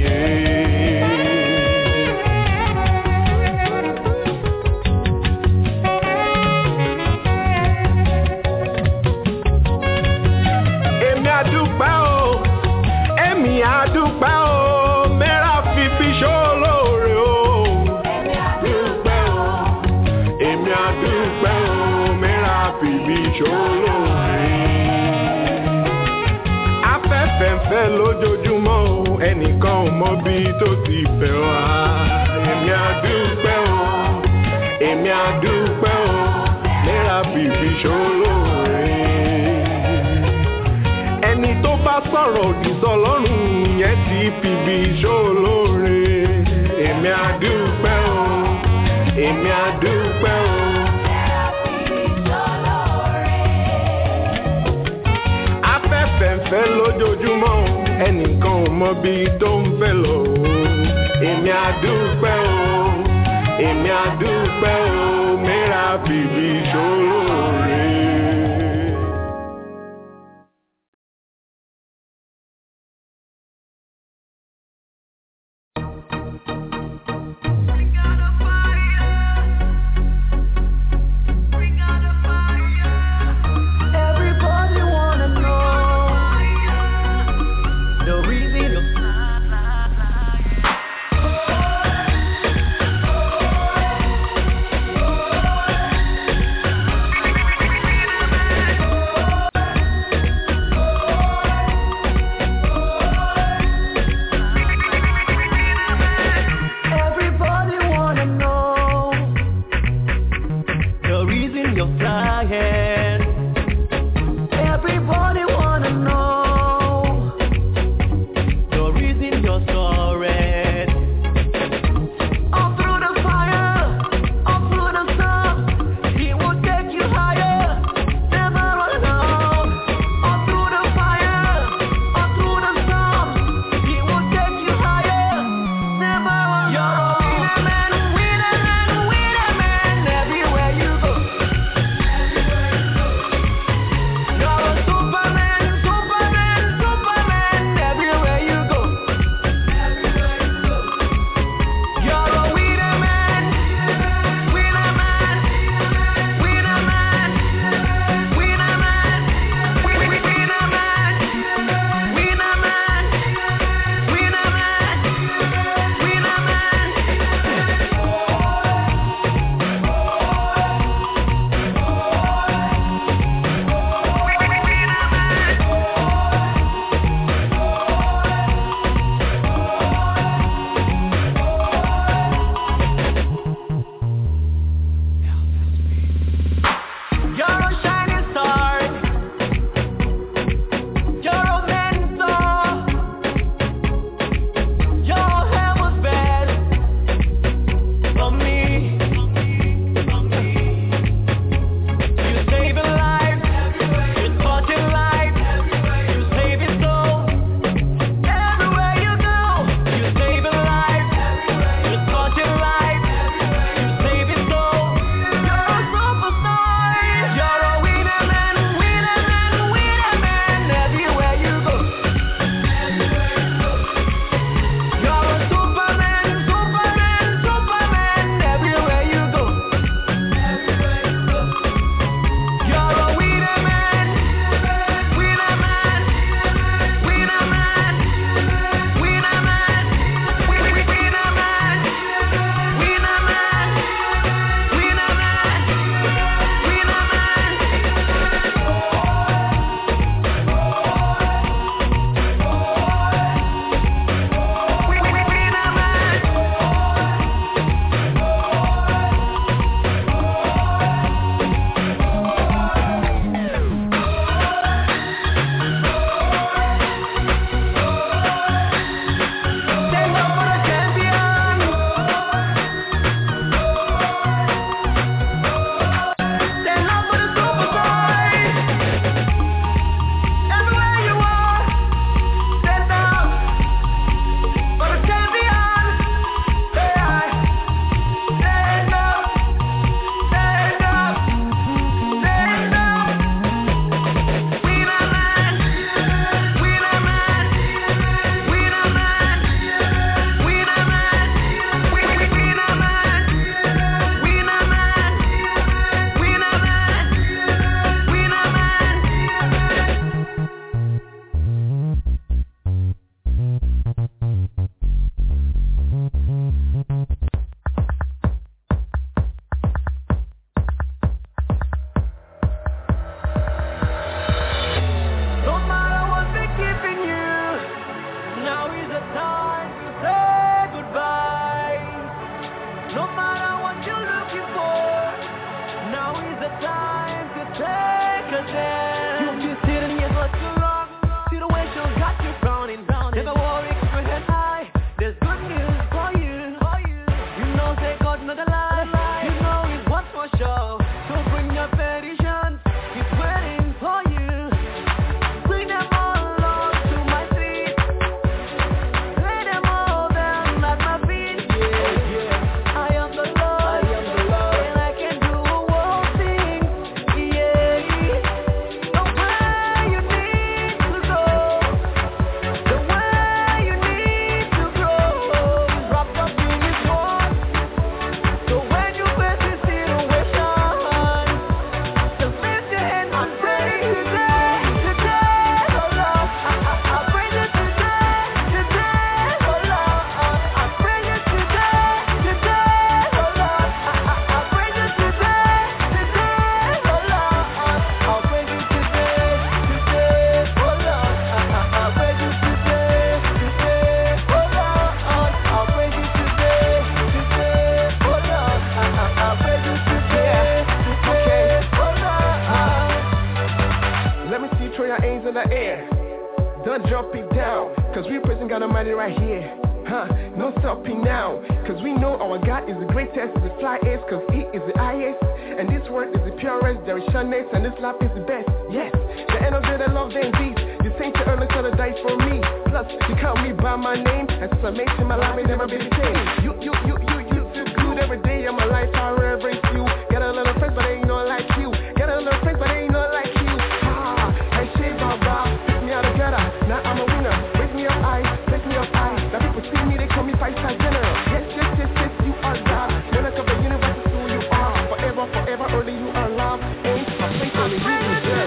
Èmi á dúpẹ́ o, èmi á dúpẹ́ o, mẹ́ra fífi ṣólóore o. Èmi á dúpẹ́ o, èmi á dúpẹ́ o, mẹ́ra fífi ṣólóore. Afẹ́fẹ́ ń fẹ́ lójoojúmọ́ o, ẹnìkan ò mọ bí tó ti fẹ́ wá. Èmi á dúpẹ́ o, èmi á dúpẹ́ o, mẹ́ra fífi ṣólóore. Ẹni tó bá sọ̀rọ̀ òdì sọ́lọ́run yẹn ti fìbí ṣólóore. Èmi á dúpẹ́ o, èmi á dúpẹ́ o. Afẹ́fẹ́ ń fẹ́ lójoojúmọ́ o, ẹnìkan ò mọ bí tó ń fẹ́ lọ o. Èmi á dúpẹ́ o, èmi á dúpẹ́ o, mẹ́ra fìbí ṣólóore. Everybody wanna know the reason of Everybody wanna know the reason you're flying. Everybody wanna know the reason you're soaring. Up through the fire, up through the sun, He will take you higher, never alone. Up through the fire, up through the sun, He will take you higher, never alone. You're a winner man, everywhere you go. time to take a stand. You've been sitting here for too long. Situation got you frowning. Never worry, keep your head high. There's good news for you. You know, say God not a lie. You know it's one for sure. So bring your petitions. He's waiting for you. Bring them all, Lord, to my feet. Lay them all down at my feet. Yeah. I am the Lord, and I can do all things. Yeah. The way you need to go, the way you need to grow, is wrapped up in His word. So when you face this situation, just lift your hands and pray today, oh Lord. I pray that today, oh Lord. I pray that today, oh Lord. I pray that today, oh Lord. I'll pray that today, oh Lord. I pray that today, oh Lord. I'll pray that today, oh Lord. I pray that today, oh Lord. Let me see, throw your hands in the air. Don't drop it down, cause we present God Almighty right here. No stopping now, cause we know our God is the greatest, the flyest, cause He is the highest. And this word is the purest, there is sureness, and this love is the best. Yes, the end of the day, I love them indeed. You think to earn the dice for me. Plus, you call me by my name, and since I make my life may never be the same. You too good every day of my life, I reverence you. Got a little friends, but they ain't not like you. Got a little friends, but they ain't not like you. I shave my brow, pick me out of gutter. Now I'm a winner. Wake me up high, take me up high. Now people see me, they call me 5-star general. Yes, you are God. Monarch of the universe is who you are. Forever, only you are love. Ain't my faith, only you deserve.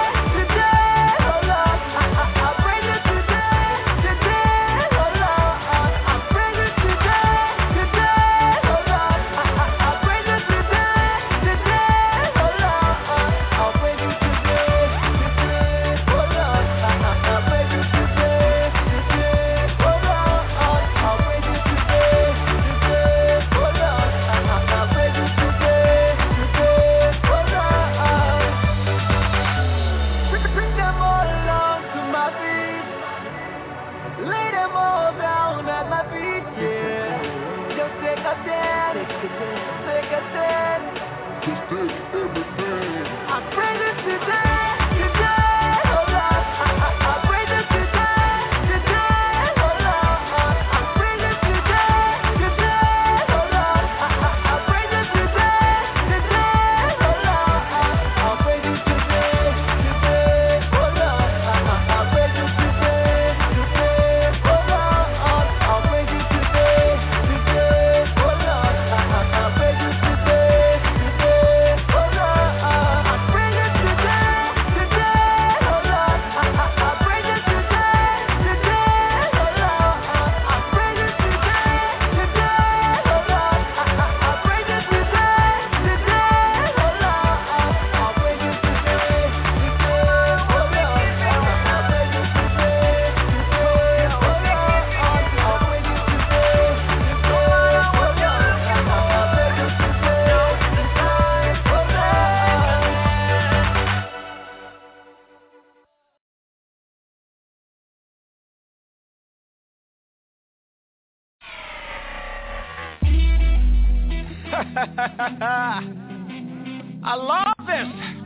I love this.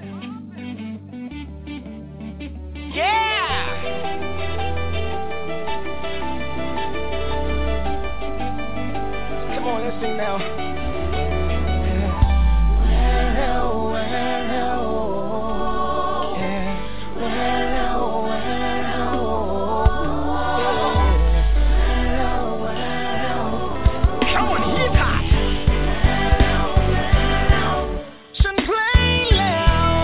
Yeah. Come on, let's sing now. Plain loud.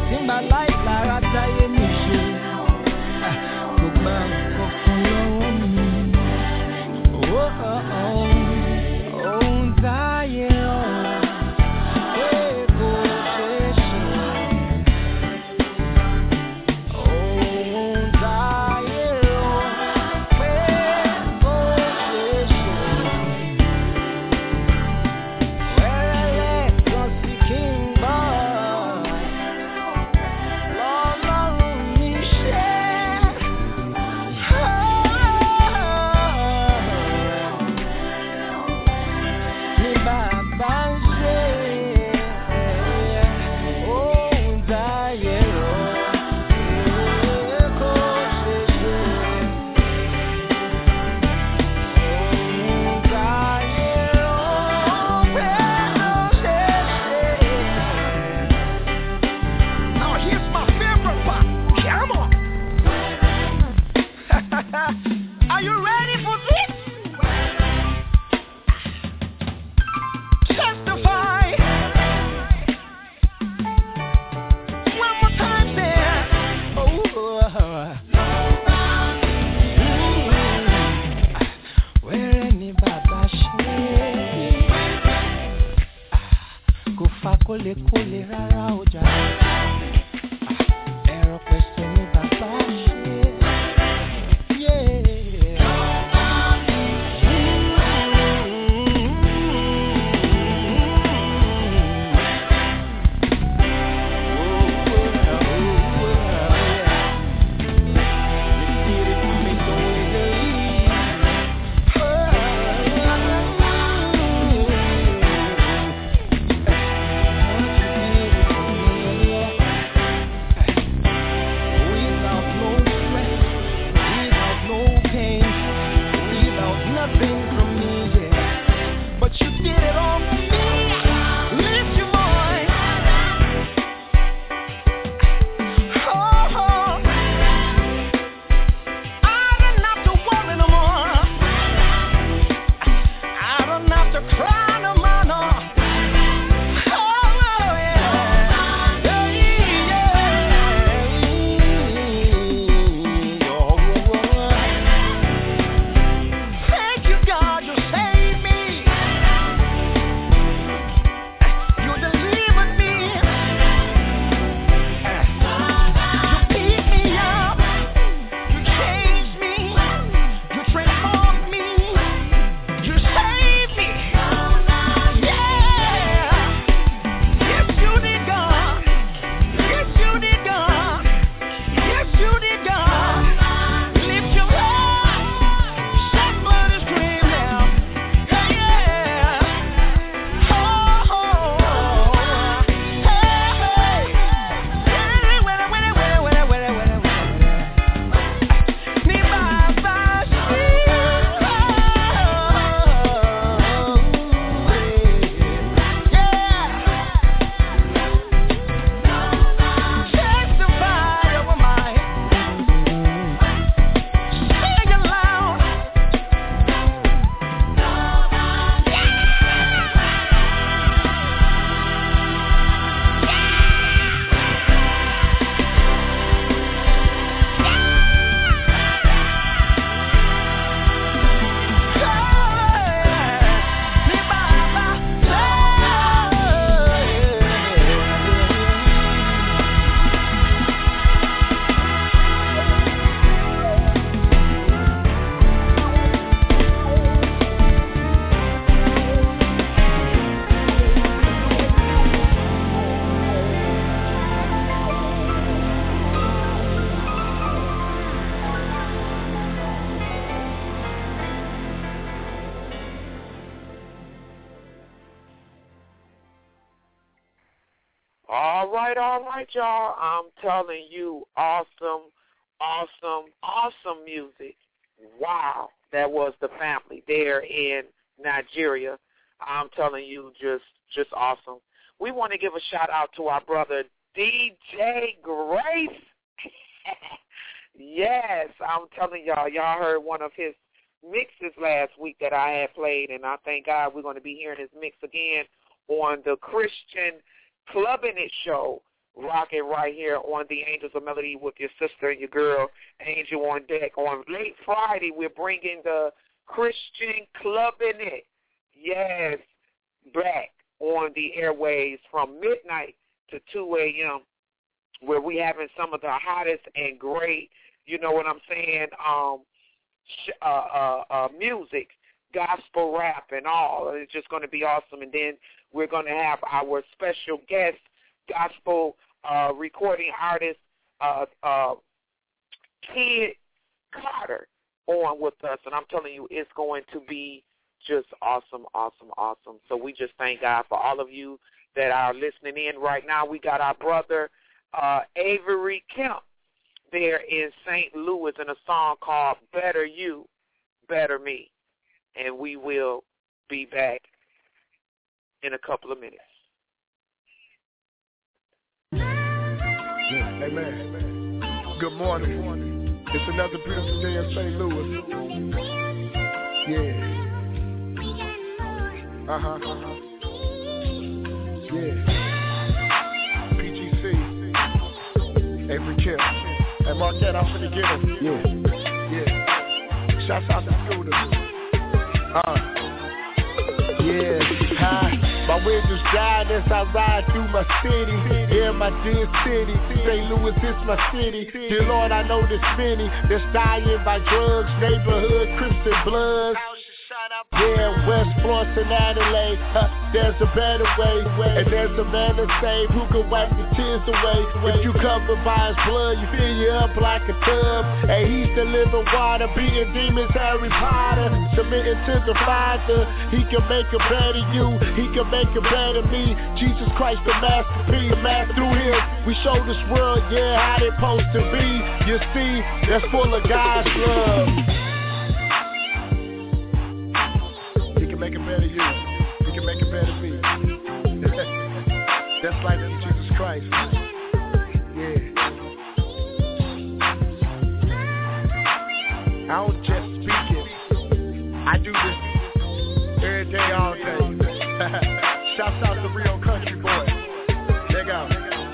tí màá láì lára táyé mi ṣe. Kò gbà kankan lọ́wọ́ mi. Ohun táyé rọ̀ pé kò ṣeé ṣe. Ohun táyé rọ̀ pé kò ṣeé ṣe. Wẹ́rẹ́lẹ́ kan sí kí n gbọ́. Lọ́lọ́run mi ṣe. Ní bàbá ń ṣe. Ohun táyé rọ̀ pé kò ṣeé ṣe. Ohun táyé rọ̀ pé kò ṣeé ṣe. Now here's my favorite part. Come on. Are you ready for this? Testify. One more time there. Where ni bàbá ṣe? Kò fa kólekóle rárá ọjà. Ẹ̀rọ pẹ̀sẹ̀ ni bàbá ṣe. All right, y'all. I'm telling you, awesome music. Wow, that was the family there in Nigeria. I'm telling you, just awesome. We want to give a shout out to our brother DJ Grace. Yes, I'm telling y'all heard one of his mixes last week that I had played, and I thank God we're going to be hearing his mix again on the Christian Clubbing It show rocking right here on the Angels of Melody with your sister and your girl, Angel on Deck. On late Friday, we're bringing the Christian Clubbing It, yes, back on the airways from midnight to 2 a.m., where we having some of the hottest and great, you know what I'm saying, music, gospel rap and all. It's just going to be awesome. And then we're going to have our special guest, gospel recording artist, Kid Carter, on with us. And I'm telling you, it's going to be just awesome, awesome, awesome. So we just thank God for all of you that are listening in right now. We got our brother Avery Kemp there in St. Louis in a song called Better You, Better Me. And we will be back in a couple of minutes. Amen. Good morning. It's another beautiful day in St. Louis. Yeah. Yeah. Avery Kemp. Hey, Marquette, I'm finna get him. Yeah. Shouts out to Scooter. Yeah. My windows down as I ride through my city. Yeah, my dear city. St. Louis is my city. Dear Lord, I know there's many that's dying by drugs, neighborhood, Crips and Bloods. Yeah, West Florence and Adelaide, there's a better way, and there's a man to save who can wipe the tears away. If you covered by his blood, you fill you up like a tub, and he's the living water, beating demons, Harry Potter, submitting to the Father. He can make a better you, he can make a better me. Jesus Christ, the masterpiece, man, through him, we show this world, yeah, how they supposed to be. You see, that's full of God's love. Make it better you. He can make it better me. That's like Jesus Christ. Yeah. I don't just speak it. I do this every day, all day. Shouts out to Rio Country Boy. Check out.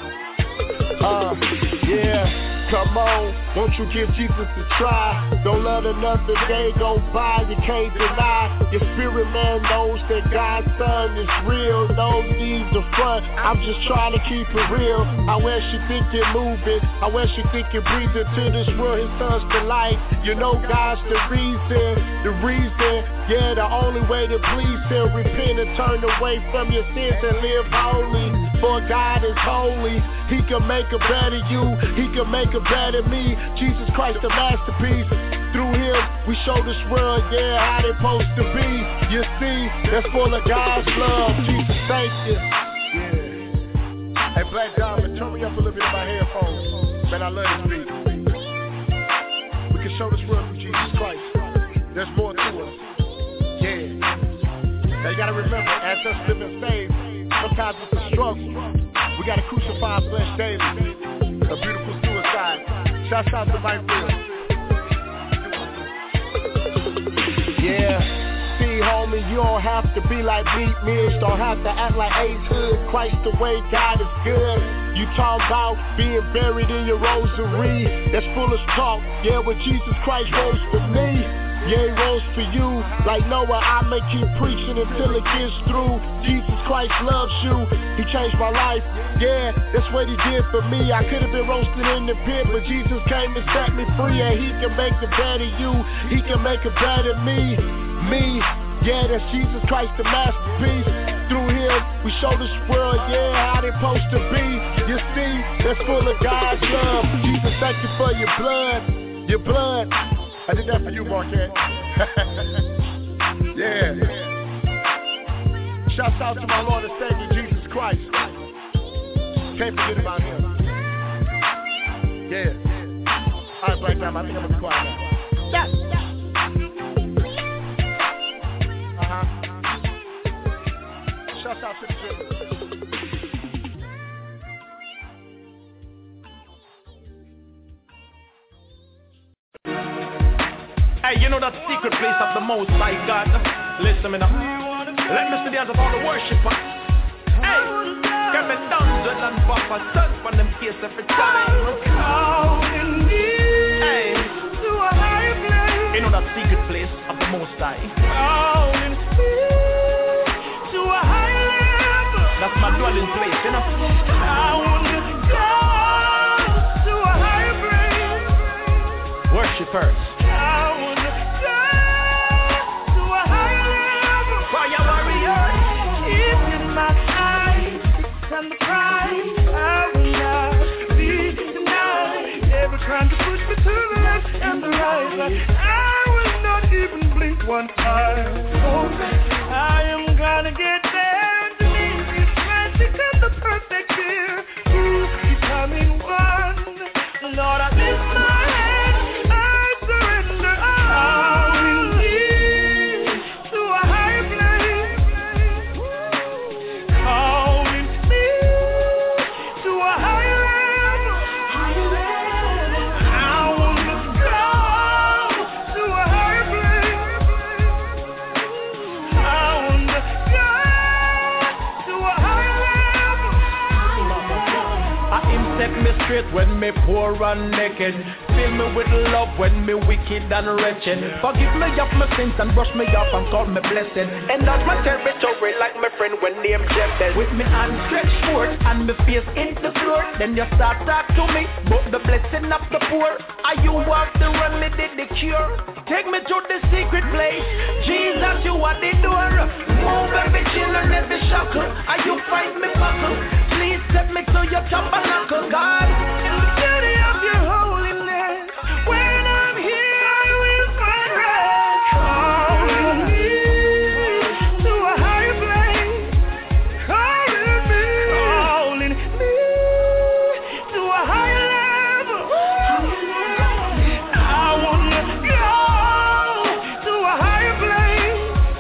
Yeah. Come on, won't you give Jesus a try? Don't let another day go by, you can't deny. Your spirit man knows that God's son is real. No need to front, I'm just trying to keep it real. I wish you think you're moving, I wish you think you're breathing to this world, his son's the light. You know God's the reason, yeah, the only way to please him. Repent and turn away from your sins and live holy. For God is holy, he can make a better you, he can make a better me. Jesus Christ, the masterpiece. Through him, we show this world, yeah, how they supposed to be. You see, that's full of God's love. Jesus, thank you. Yeah. Hey, Black Diamond, turn me up a little bit in my headphones. Man, I love this beat. We can show this world through Jesus Christ. There's more to us. Yeah. Now you gotta remember, as us living saved, sometimes it's a struggle. We gotta crucify our flesh daily. A beautiful suicide. Shouts out to Mike Bill. Yeah. See, homie, you don't have to be like Meek Mill. Don't have to act like Ace Hood. Christ, the way God is good. You talk about being buried in your rosary. That's foolish talk. Yeah, but Jesus Christ rose for me. Yeah, he rose for you. Like Noah, I may keep preaching until it gets through. Jesus Christ loves you. He changed my life. Yeah, that's what he did for me. I could have been roasted in the pit, but Jesus came and set me free. And he can make a better you. He can make a better me. Yeah, that's Jesus Christ, the masterpiece. Through him, we show this world, yeah, how they supposed to be. You see, that's full of God's love. Jesus, thank you for your blood. Your blood. I did that for you, Marquette. Yeah. Shouts out to my Lord and Savior, Jesus Christ. Can't forget about him. Yeah. All right, Black Diamond, I think I'm going to be quiet now. Shouts out to the children. Hey, you know that secret place of the Most High God? Listen me now. Let me see the hands of all the worshipers. Hey, Get me dungeon and buffer, sun from them face every time. Calling me to a higher place. You know that secret place of the Most High. Calling me to a higher level. That's my dwelling place, you know. I want to go to a higher place. Worshippers. I want to go to a higher level. Fire warriors. It's in my eyes, and the prize I will not be denied. Never trying to push me to the left and the right, but I will not even blink one time. Oh, I am gonna get there and believe it's magic of the perfect year. Who's becoming one? Lord, I lift my hand, I surrender all. We need to a higher place. Calling me to a higher level. I want to go to a higher place. I want to go to a higher level. I him set me straight when me poor and naked. Fill me with love when me wicked and wretched. Forgive me of my sins and brush me off and call me blessed. And that's my territory like my friend when named Jebel. With me hand stretched forth and me face in the floor. Then you start talk to me about the blessing of the poor. Are you have the remedy, the cure? Take me to the secret place. Jesus, you are the door. Move every chill and every shackle. Are you find me buckle? Please set me to your tabernacle, God. In the beauty of your holiness, when I'm here, I will find rest. Calling me to a higher place. Calling me to a higher level. I wanna go to a higher place.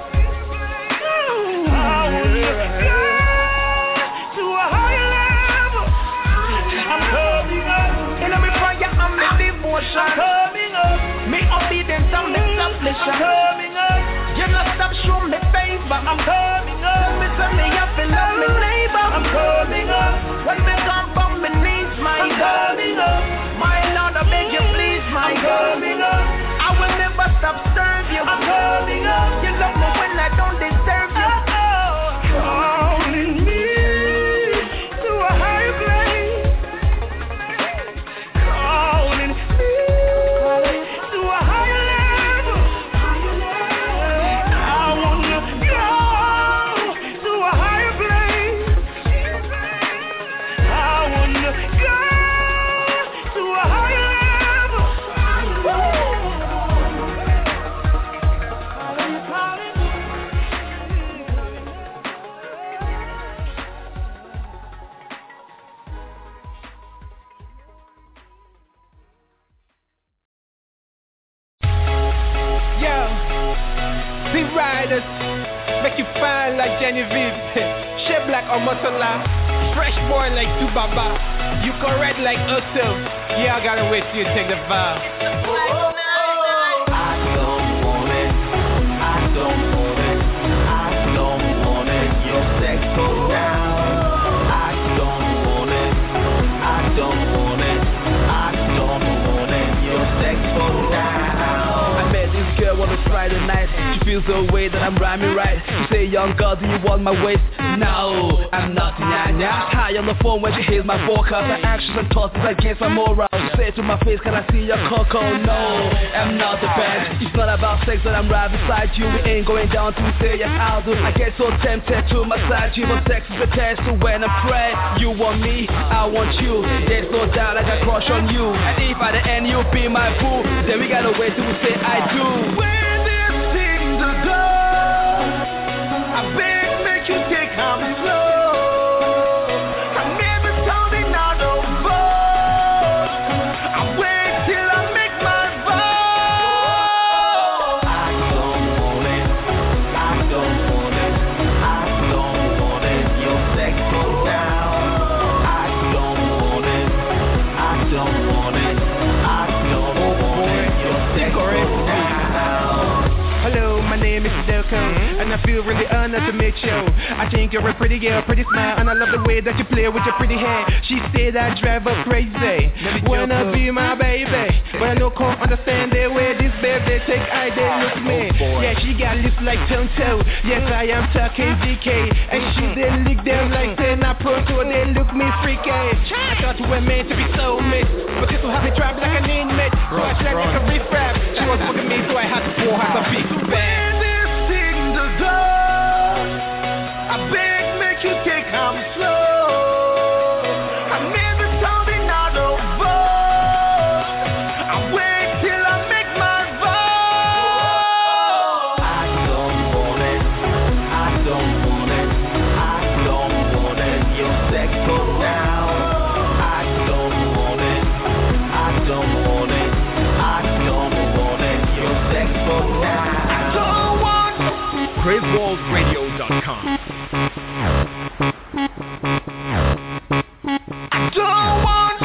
I wanna go to a higher level. I'm coming up. In my prayer, I'm in devotion. I'm coming up. Me obedience, I'm established. I'm coming up. You not stop, show me favor. I'm coming up. Me say me have to love me neighbor. I'm coming up. When me come from me knees, my I'm coming up. My Lord, I beg you please, my I'm coming up. I will never stop serve you. I'm coming up. You love me when I don't deserve you. Calling me to a higher place. Calling me to a higher level. I wanna go to a higher place. I wanna go to a higher level. Yo, the riders make you fine like Genevieve, shape like Omotola, fresh boy like Dubaba, you correct like Util. Yeah, I gotta wait till you take the vibe. I don't want it. I don't want it. I don't want it. Your sex goes down. I don't want it. I don't want it. I don't want it. Your sex goes down. I met this girl on a Friday night. She feels the way that I'm rhyming right. She say, young girl, do you want my waist? No, I'm not Nyanya. High on the phone when she hears my vocals. Her actions and thoughts is against my morals. She say to my face, can I see your cocoa? No, I'm not the best. It's not about sex that I'm right beside you. We ain't going down till we say yes, I'll do. I get so tempted to massage you, but sex is a test. So when I pray, you want me, I want you. There's no doubt I got a crush on you. And if at the end you'll be my boo, then we gotta wait till we say I do. Where this thing to go? I beg, make you take how slow. I never told it not over. I wait till I make my vow. I don't want it. I don't want it. I don't want it. Your sex goes down. I don't want it. I don't want it. I don't want it. Your sex goes down. Sudoku. And I feel really honored to meet you. I think you're a pretty girl, pretty smile, and I love the way that you play with your pretty hair. She said I drive her crazy, wanna be my baby, but I don't understand the way this baby take I they look me. Yeah, she got lips like Tonto. Yes, I am talking GK, and she they lick them like 10 I pro, so they look me freaky. I thought you were meant to be soulmates, but this will have me drive like an inmate. So I tried like a riff rap. She was fucking me, so I had to pour her some big bag. This thing to go, I beg, make you take I'm slow. I never told me not over. I wait till I make my vote. I don't want it. I don't want it. I don't want it. Your sex for now. I don't want it. I don't want it. I don't want it. Your sex for now. I don't want PraiseWorldRadio.com. I don't want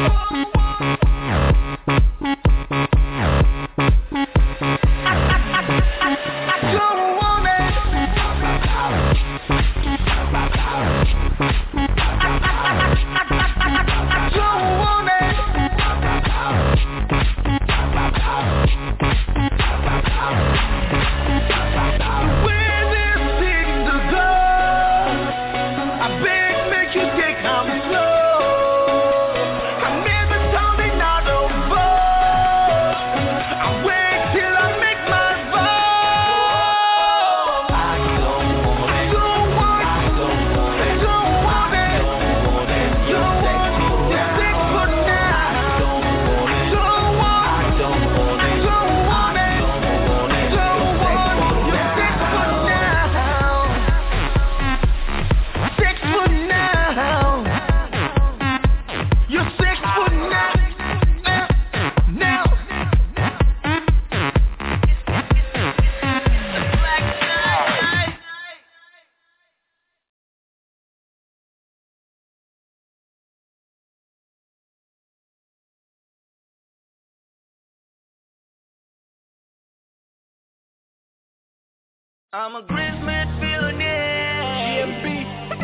I'm a Christmas billionaire. GMB.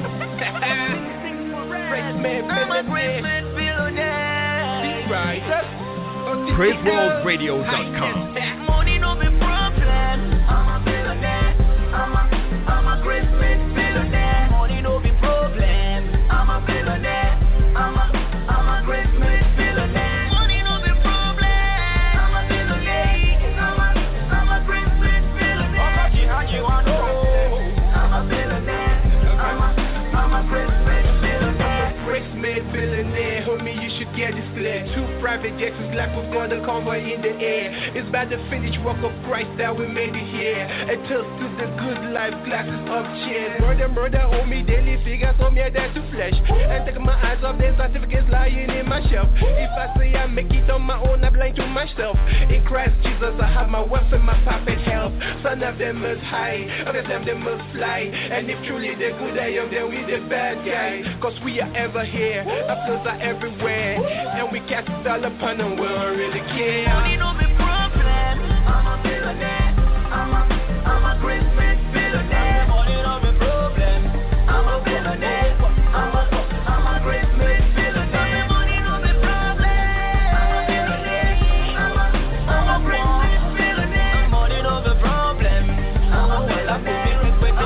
I'm a Christmas billionaire. Right. PraiseWorldRadio.com. Money no be problem. I'm a billionaire. I'm a Christmas billionaire. Money no be problem. I'm a billionaire. I'm a Christmas billionaire. Money no be problem. I'm a billionaire. I'm a Christmas billionaire. You want to know? I'm a billionaire. I'm a Christmas billionaire. Christmas billionaire, homie, you should get this clear. 2 private jets is like we've got the convoy in the air. It's by the finished work of Christ that we made it here. A toast to the good life, glasses of cheers. Murder, homie, daily figures, homie, that's to flesh. And take my eyes off the certificates lying in my shelf. If I say I make it on my own, I'm blind to myself. In Christ Jesus, I have my wealth and my perfect health. Some of them must high, others them they must fly. And if truly they're good, I am then we the bad guy. Cause we are ever here, our souls are everywhere. And we cast it all upon them, we don't really care. Money no be problem. I'm a billionaire. I'm a Christmas billionaire. Money no be problem. I'm a billionaire. I'm a Christmas billionaire. Money no be problem. I'm a billionaire. I'm a Christmas billionaire. Money no be problem. I'm a billionaire.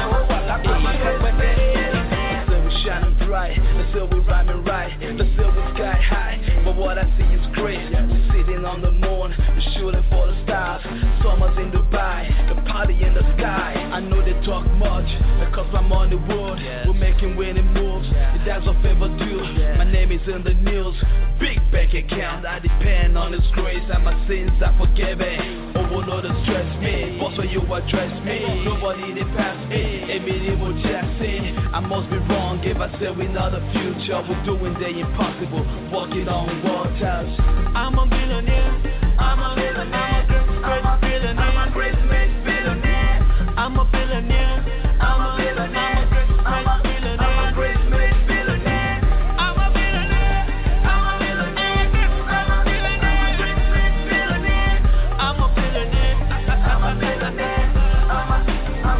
The sun was shining bright, the sun was rhyming right, the sun was sky high. But what I see is great. Sitting on the moon, shooting for the stars. Summer's in Dubai, the party in the sky. I know they talk much, because I'm on the road. We're making winning moves, that's a favor due. My name is in the news, big bank account. I depend on His grace, and my sins are forgiven. Overload to stress me, boss when you address me. Nobody they pass me, Emilio Jackson. I must be wrong if I say we know the future. We're doing the impossible, walking on waters. I'm a billionaire. I'm a billionaire. I'm a Christmas billionaire. I'm a billionaire. I'm a billionaire. I'm a Christmas billionaire. I'm a billionaire. I'm a billionaire. I'm a billionaire. Christmas billionaire. I'm a billionaire. I'm a billionaire. I'm a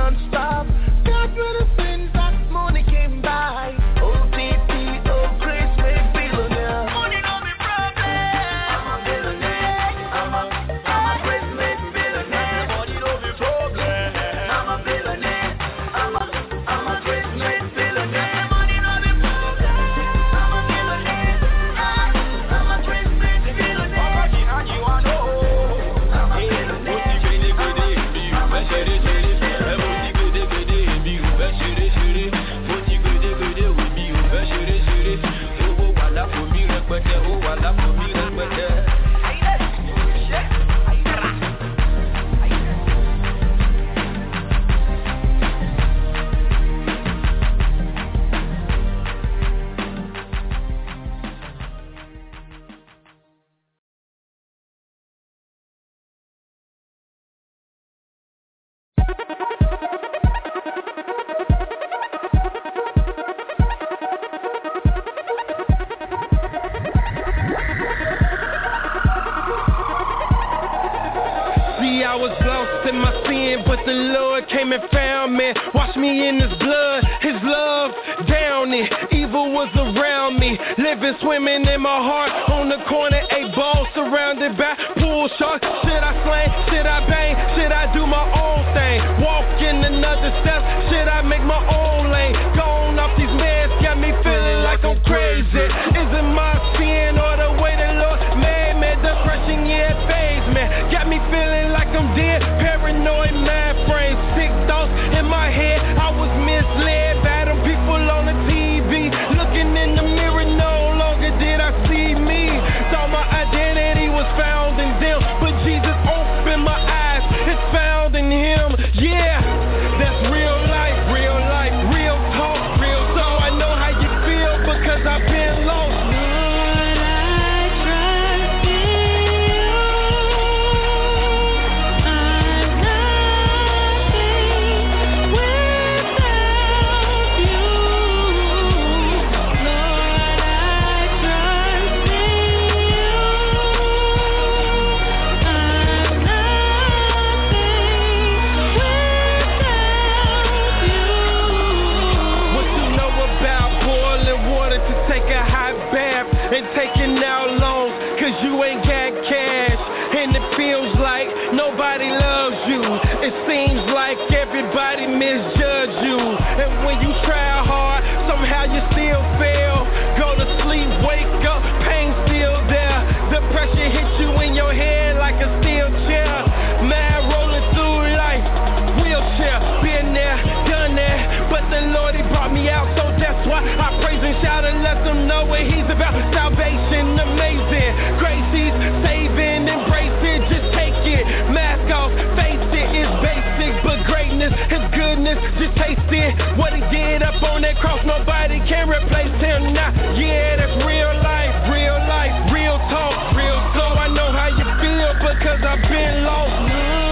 non-stop. God through the sins that money came by. OTP, oh grace made billionaire. Money no be problem. I'm a billionaire. I'm a grace made billionaire. Money no be problem. I'm a billionaire. I'm a grace made billionaire. Money no be problem. I'm a billionaire. I'm a grace made billionaire. And you are no. I'm a billionaire. I was lost in my sin, but the Lord came and found me. Washed me in His blood, His love down it. Evil was around me, living, swimming in my heart. On the corner, 8 balls surrounded by pool sharks. Should I slang? Should I bang? Should I do my own thing? Walk in another step? Should I make my own lane? Gone off these meds, got me feeling like I'm crazy. Is it my sin or the way the Lord made me? Depression, yeah, it fades me. Got me feeling like I'm dead, paranoid, mad frame, sick thoughts in my head. I was misled by them people on the TV. Looking in the mirror, no longer did I see me. Thought my identity was found in them, but Jesus opened my eyes, it's found in Him. Yeah, that's real life, real talk, real. So I know how you feel because I've been lost. And taking out loans, cause you ain't got cash. And it feels like nobody loves you. It seems like everybody misjudge you. And when you try hard, somehow you still fail. Go to sleep, wake up, pain still there. Depression hits you in your head like a steel chair. Man rolling through life, wheelchair. Been there, done that, but the Lord, He brought me out. So that's why I praise and shout and let them know what He's about. Salvation amazing, grace He's saving, embrace it, just take it. Mask off, face it, it's basic, but greatness, His goodness, just taste it. What He did up on that cross, nobody can replace Him now. Yeah, that's real life, real talk, real flow. I know how you feel because I've been lost.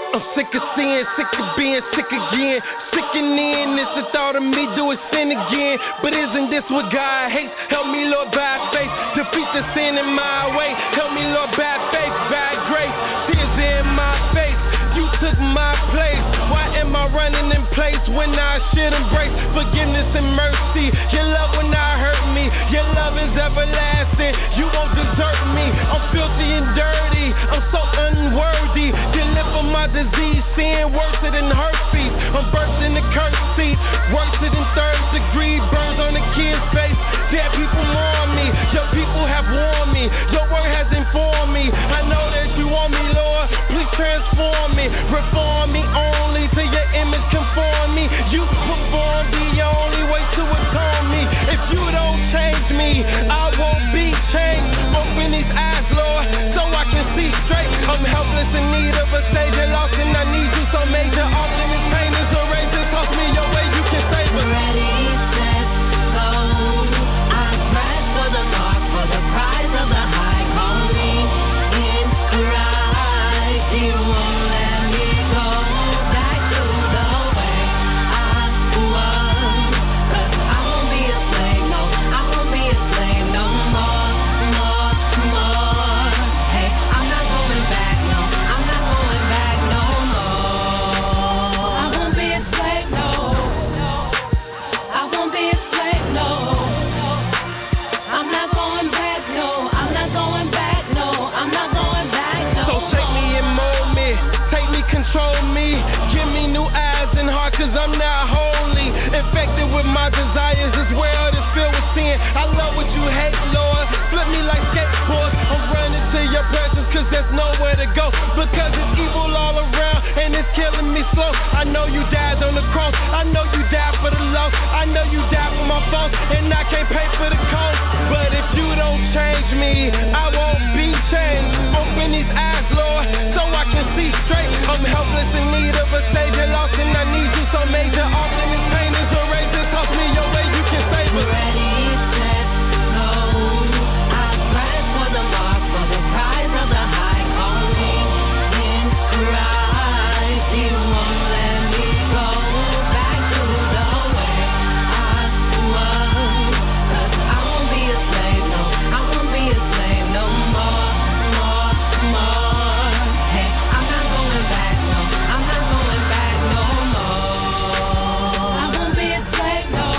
I'm sick of seeing, sick of being sick again. Sickening, it's the thought of me doing sin again. But isn't this what God hates? Help me, Lord, by faith. Defeat the sin in my way. Help me, Lord, by faith, by grace. Tears in my face. You took my place. Why am I running in place when I should embrace forgiveness and mercy? Your love when I hurt me. Your love is everlasting. You won't desert me. I'm filthy and dirty. I'm so unworthy. Deliver my disease. Sin worse than herpes. I'm birthed in the curse seat. Worse than third degree. Burns on the kid's face. Dead people mourn me. Your people have warned me. Your word has informed me. I know that you want me, Lord. Please transform me. Reform me only to your image, conform me. You perform the only way to atone me. If you don't change me, I won't be changed. Open these eyes, Lord, so I can see straight. I'm helpless in need of a savior, lost and I need you so major. Often this pain is a rage, just toss me your way, you can save us. Ready, set, go. I press for the mark, for the prize of the high calling in Christ. You won't let me go back to the way I was. 'Cause I won't be a slave, no, I won't be a slave no more, more, more. Hey, I'm not going back, no, I'm not going back no more. I won't be a slave, no, I won't be a slave, no. I'm not going back, no, I'm not going back, no, I'm not going back, no. So take me and mold me, take me, control me. Give me new eyes and heart, 'cause I'm not holy. Infected with my desires, this world is filled with sin. I love what you hate, Lord. Flip me like skateboards. I'm running to your presence, 'cause there's nowhere to go. Because it's evil all around, and it's killing me slow. I know you died on the cross. I know you died for the lost. I know you died for my faults, and I can't pay for the cost. But if you don't change me, I won't be changed. Open these eyes, Lord, so I can see straight. I'm helpless in need of a savior, lost and I need you so major. Often this pain is a rage, just toss me your way, you can save us. Ready, set, go. I press for the mark, for the prize of the high calling in Christ. You won't let me go back to the way I was. 'Cause I won't be a slave, no, I won't be a slave no more, more, more. Hey, I'm not going back, no, I'm not going back no more. I won't be a slave, no,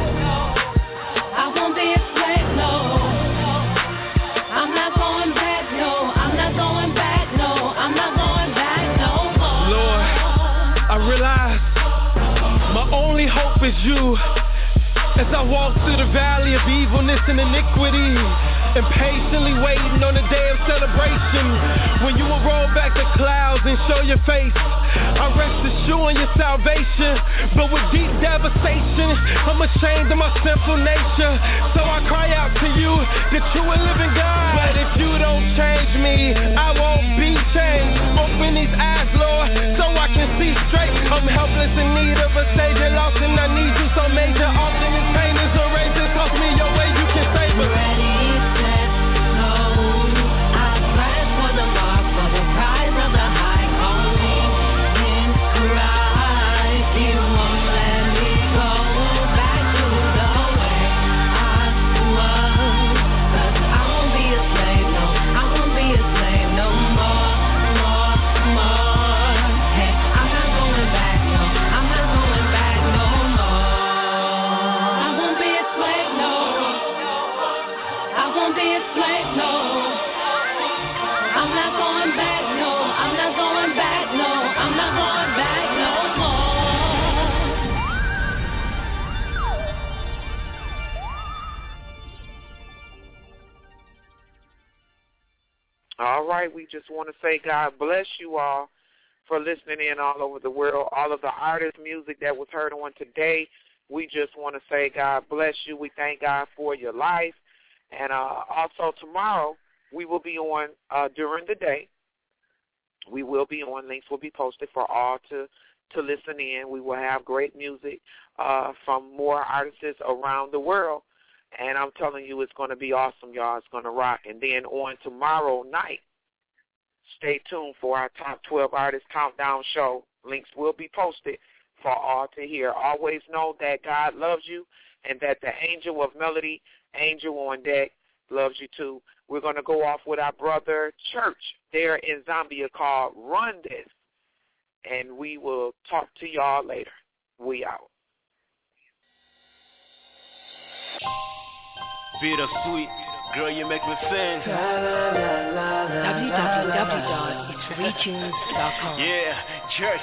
I won't be a slave, no. I'm not going back, no, I'm not going back, no, I'm not going back no more. Lord, I realize my only hope is you. As I walk through the valley of evilness and iniquity, impatiently waiting on the day of celebration, when you will roll back the clouds and show your face. I rest assured in your salvation, but with deep devastation, I'm ashamed of my sinful nature. So I cry out to you, the true and living God. But if you don't change me, I won't be changed. Open these eyes, Lord, so I can see straight. I'm helpless in need of a savior, lost and I need you so major. Often this pain is a rage, just toss me your way, you can save us. Ready, set, go. I press for the mark, for the prize of the high calling in Christ. You won't let me go back to the way I was. 'Cause I won't be a slave, no, I won't be a slave no more, more, more. Hey, I'm not going back, no, I'm not going back no more. I won't be a slave, no, I won't be a slave, no. I'm not going back, no, I'm not going back, no, I'm not going back no more. All right, we just want to say God bless you all for listening in all over the world. All of the artist music that was heard on today, we just want to say God bless you. We thank God for your life. And also tomorrow, we will be on during the day. We will be on. Links will be posted for all to listen in. We will have great music from more artists around the world. And I'm telling you, it's going to be awesome, y'all. It's going to rock. And then on tomorrow night, Stay tuned for our Top 12 Artist Countdown show. Links will be posted for all to hear. Always know that God loves you and that the angel of melody, Angel on Deck, loves you too. We're going to go off with our brother Church there in Zambia called Run This. And we will talk to y'all later. We out. Bittersweet, girl, you make me sing. www.itsreachings.com. Yeah, Church.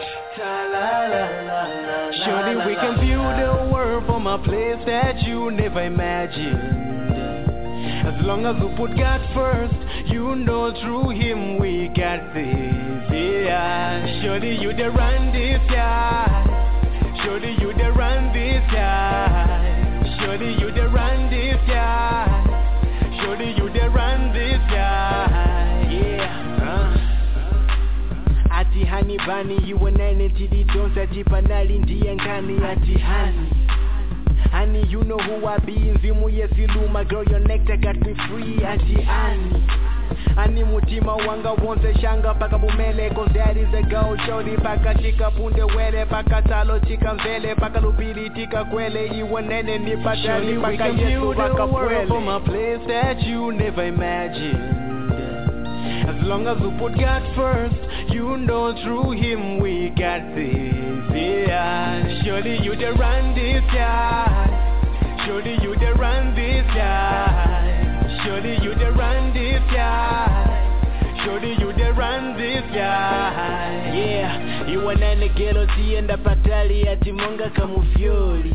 Surely we can view the world from a place that you never imagined. As long as we put God first, you know through Him we got this. Yeah, surely you the run this guy. Surely you the run this guy. Surely you the run this guy. Surely you the run this guy. Yeah. Ati hani bani you and entity don't say jipanali ndiye ngani ati hani. Honey, you know who I be. Nzimu yesilu, my girl, your nectar got me free. Ati Annie. Ani mutima wanga wonse shanga paka bumele. Cause that is a girl, shorty. Paka chika punde wele. Paka talo chika mvele. Paka lupili tika kwele. Iwa nene ni patali. Paka yesu paka pwele. From a place that you never imagined. As long as we put God first, you know through Him we got this. Yeah, surely you the run this guy. Surely you the run this guy. Surely you the run this guy. Surely you the run this guy. Yeah, you wanna negelo tienda patali ati monga kamufiori.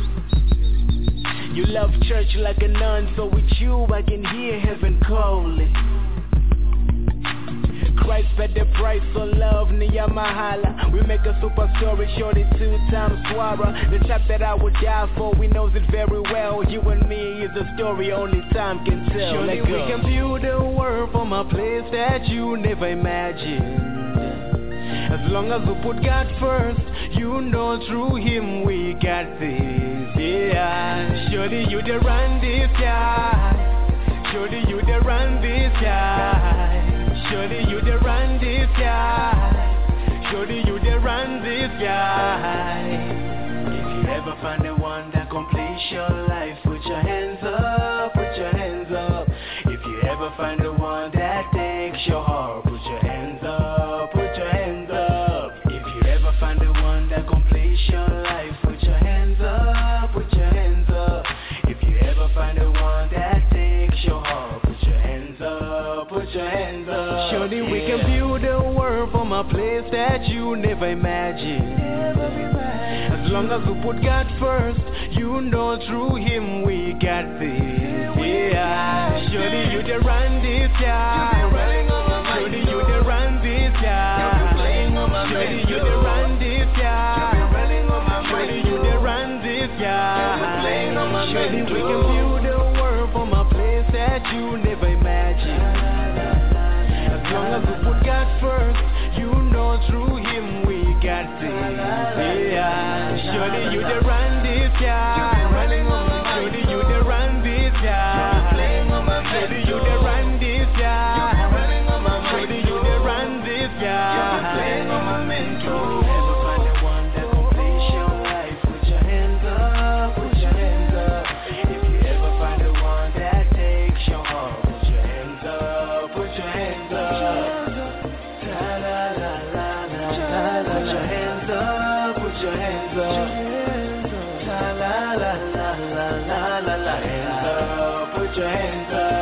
You love church like a nun, so with you I can hear heaven calling. Christ paid the price for love, Nia Mahala. We make a super story, shorty 2 times Swara. The type that I would die for, we knows it very well. You and me is a story only time can tell. Surely we can view the world from a place that you never imagined. As long as we put God first, you know through Him we got this. Yeah, surely you the run this guy. Surely you the run this guy. Surely you the run this guy. Surely you the run this guy. If you ever find the one that completes your life, put your hands up, put your hands up. If you ever find the one that takes your heart, put your hands up, put your hands up. If you ever find the one that completes your life, put your hands up, put your hands up. If you ever find the one that takes your heart, put your hands up, put your hands up. Surely we can view the world from a place that you never imagined. As long as we put God first, you know through Him we got this. Yeah, surely you the run this guy. Surely you the run this guy. Surely you the run this guy. Surely you the run this guy. Surely we can view the world from a place that you never imagined. As long as we put God first, you know through Him we got this. Yeah, surely you the run this guy. Surely you the run this guy. Surely you the run this guy. Surely you the run this guy. Put your hands up.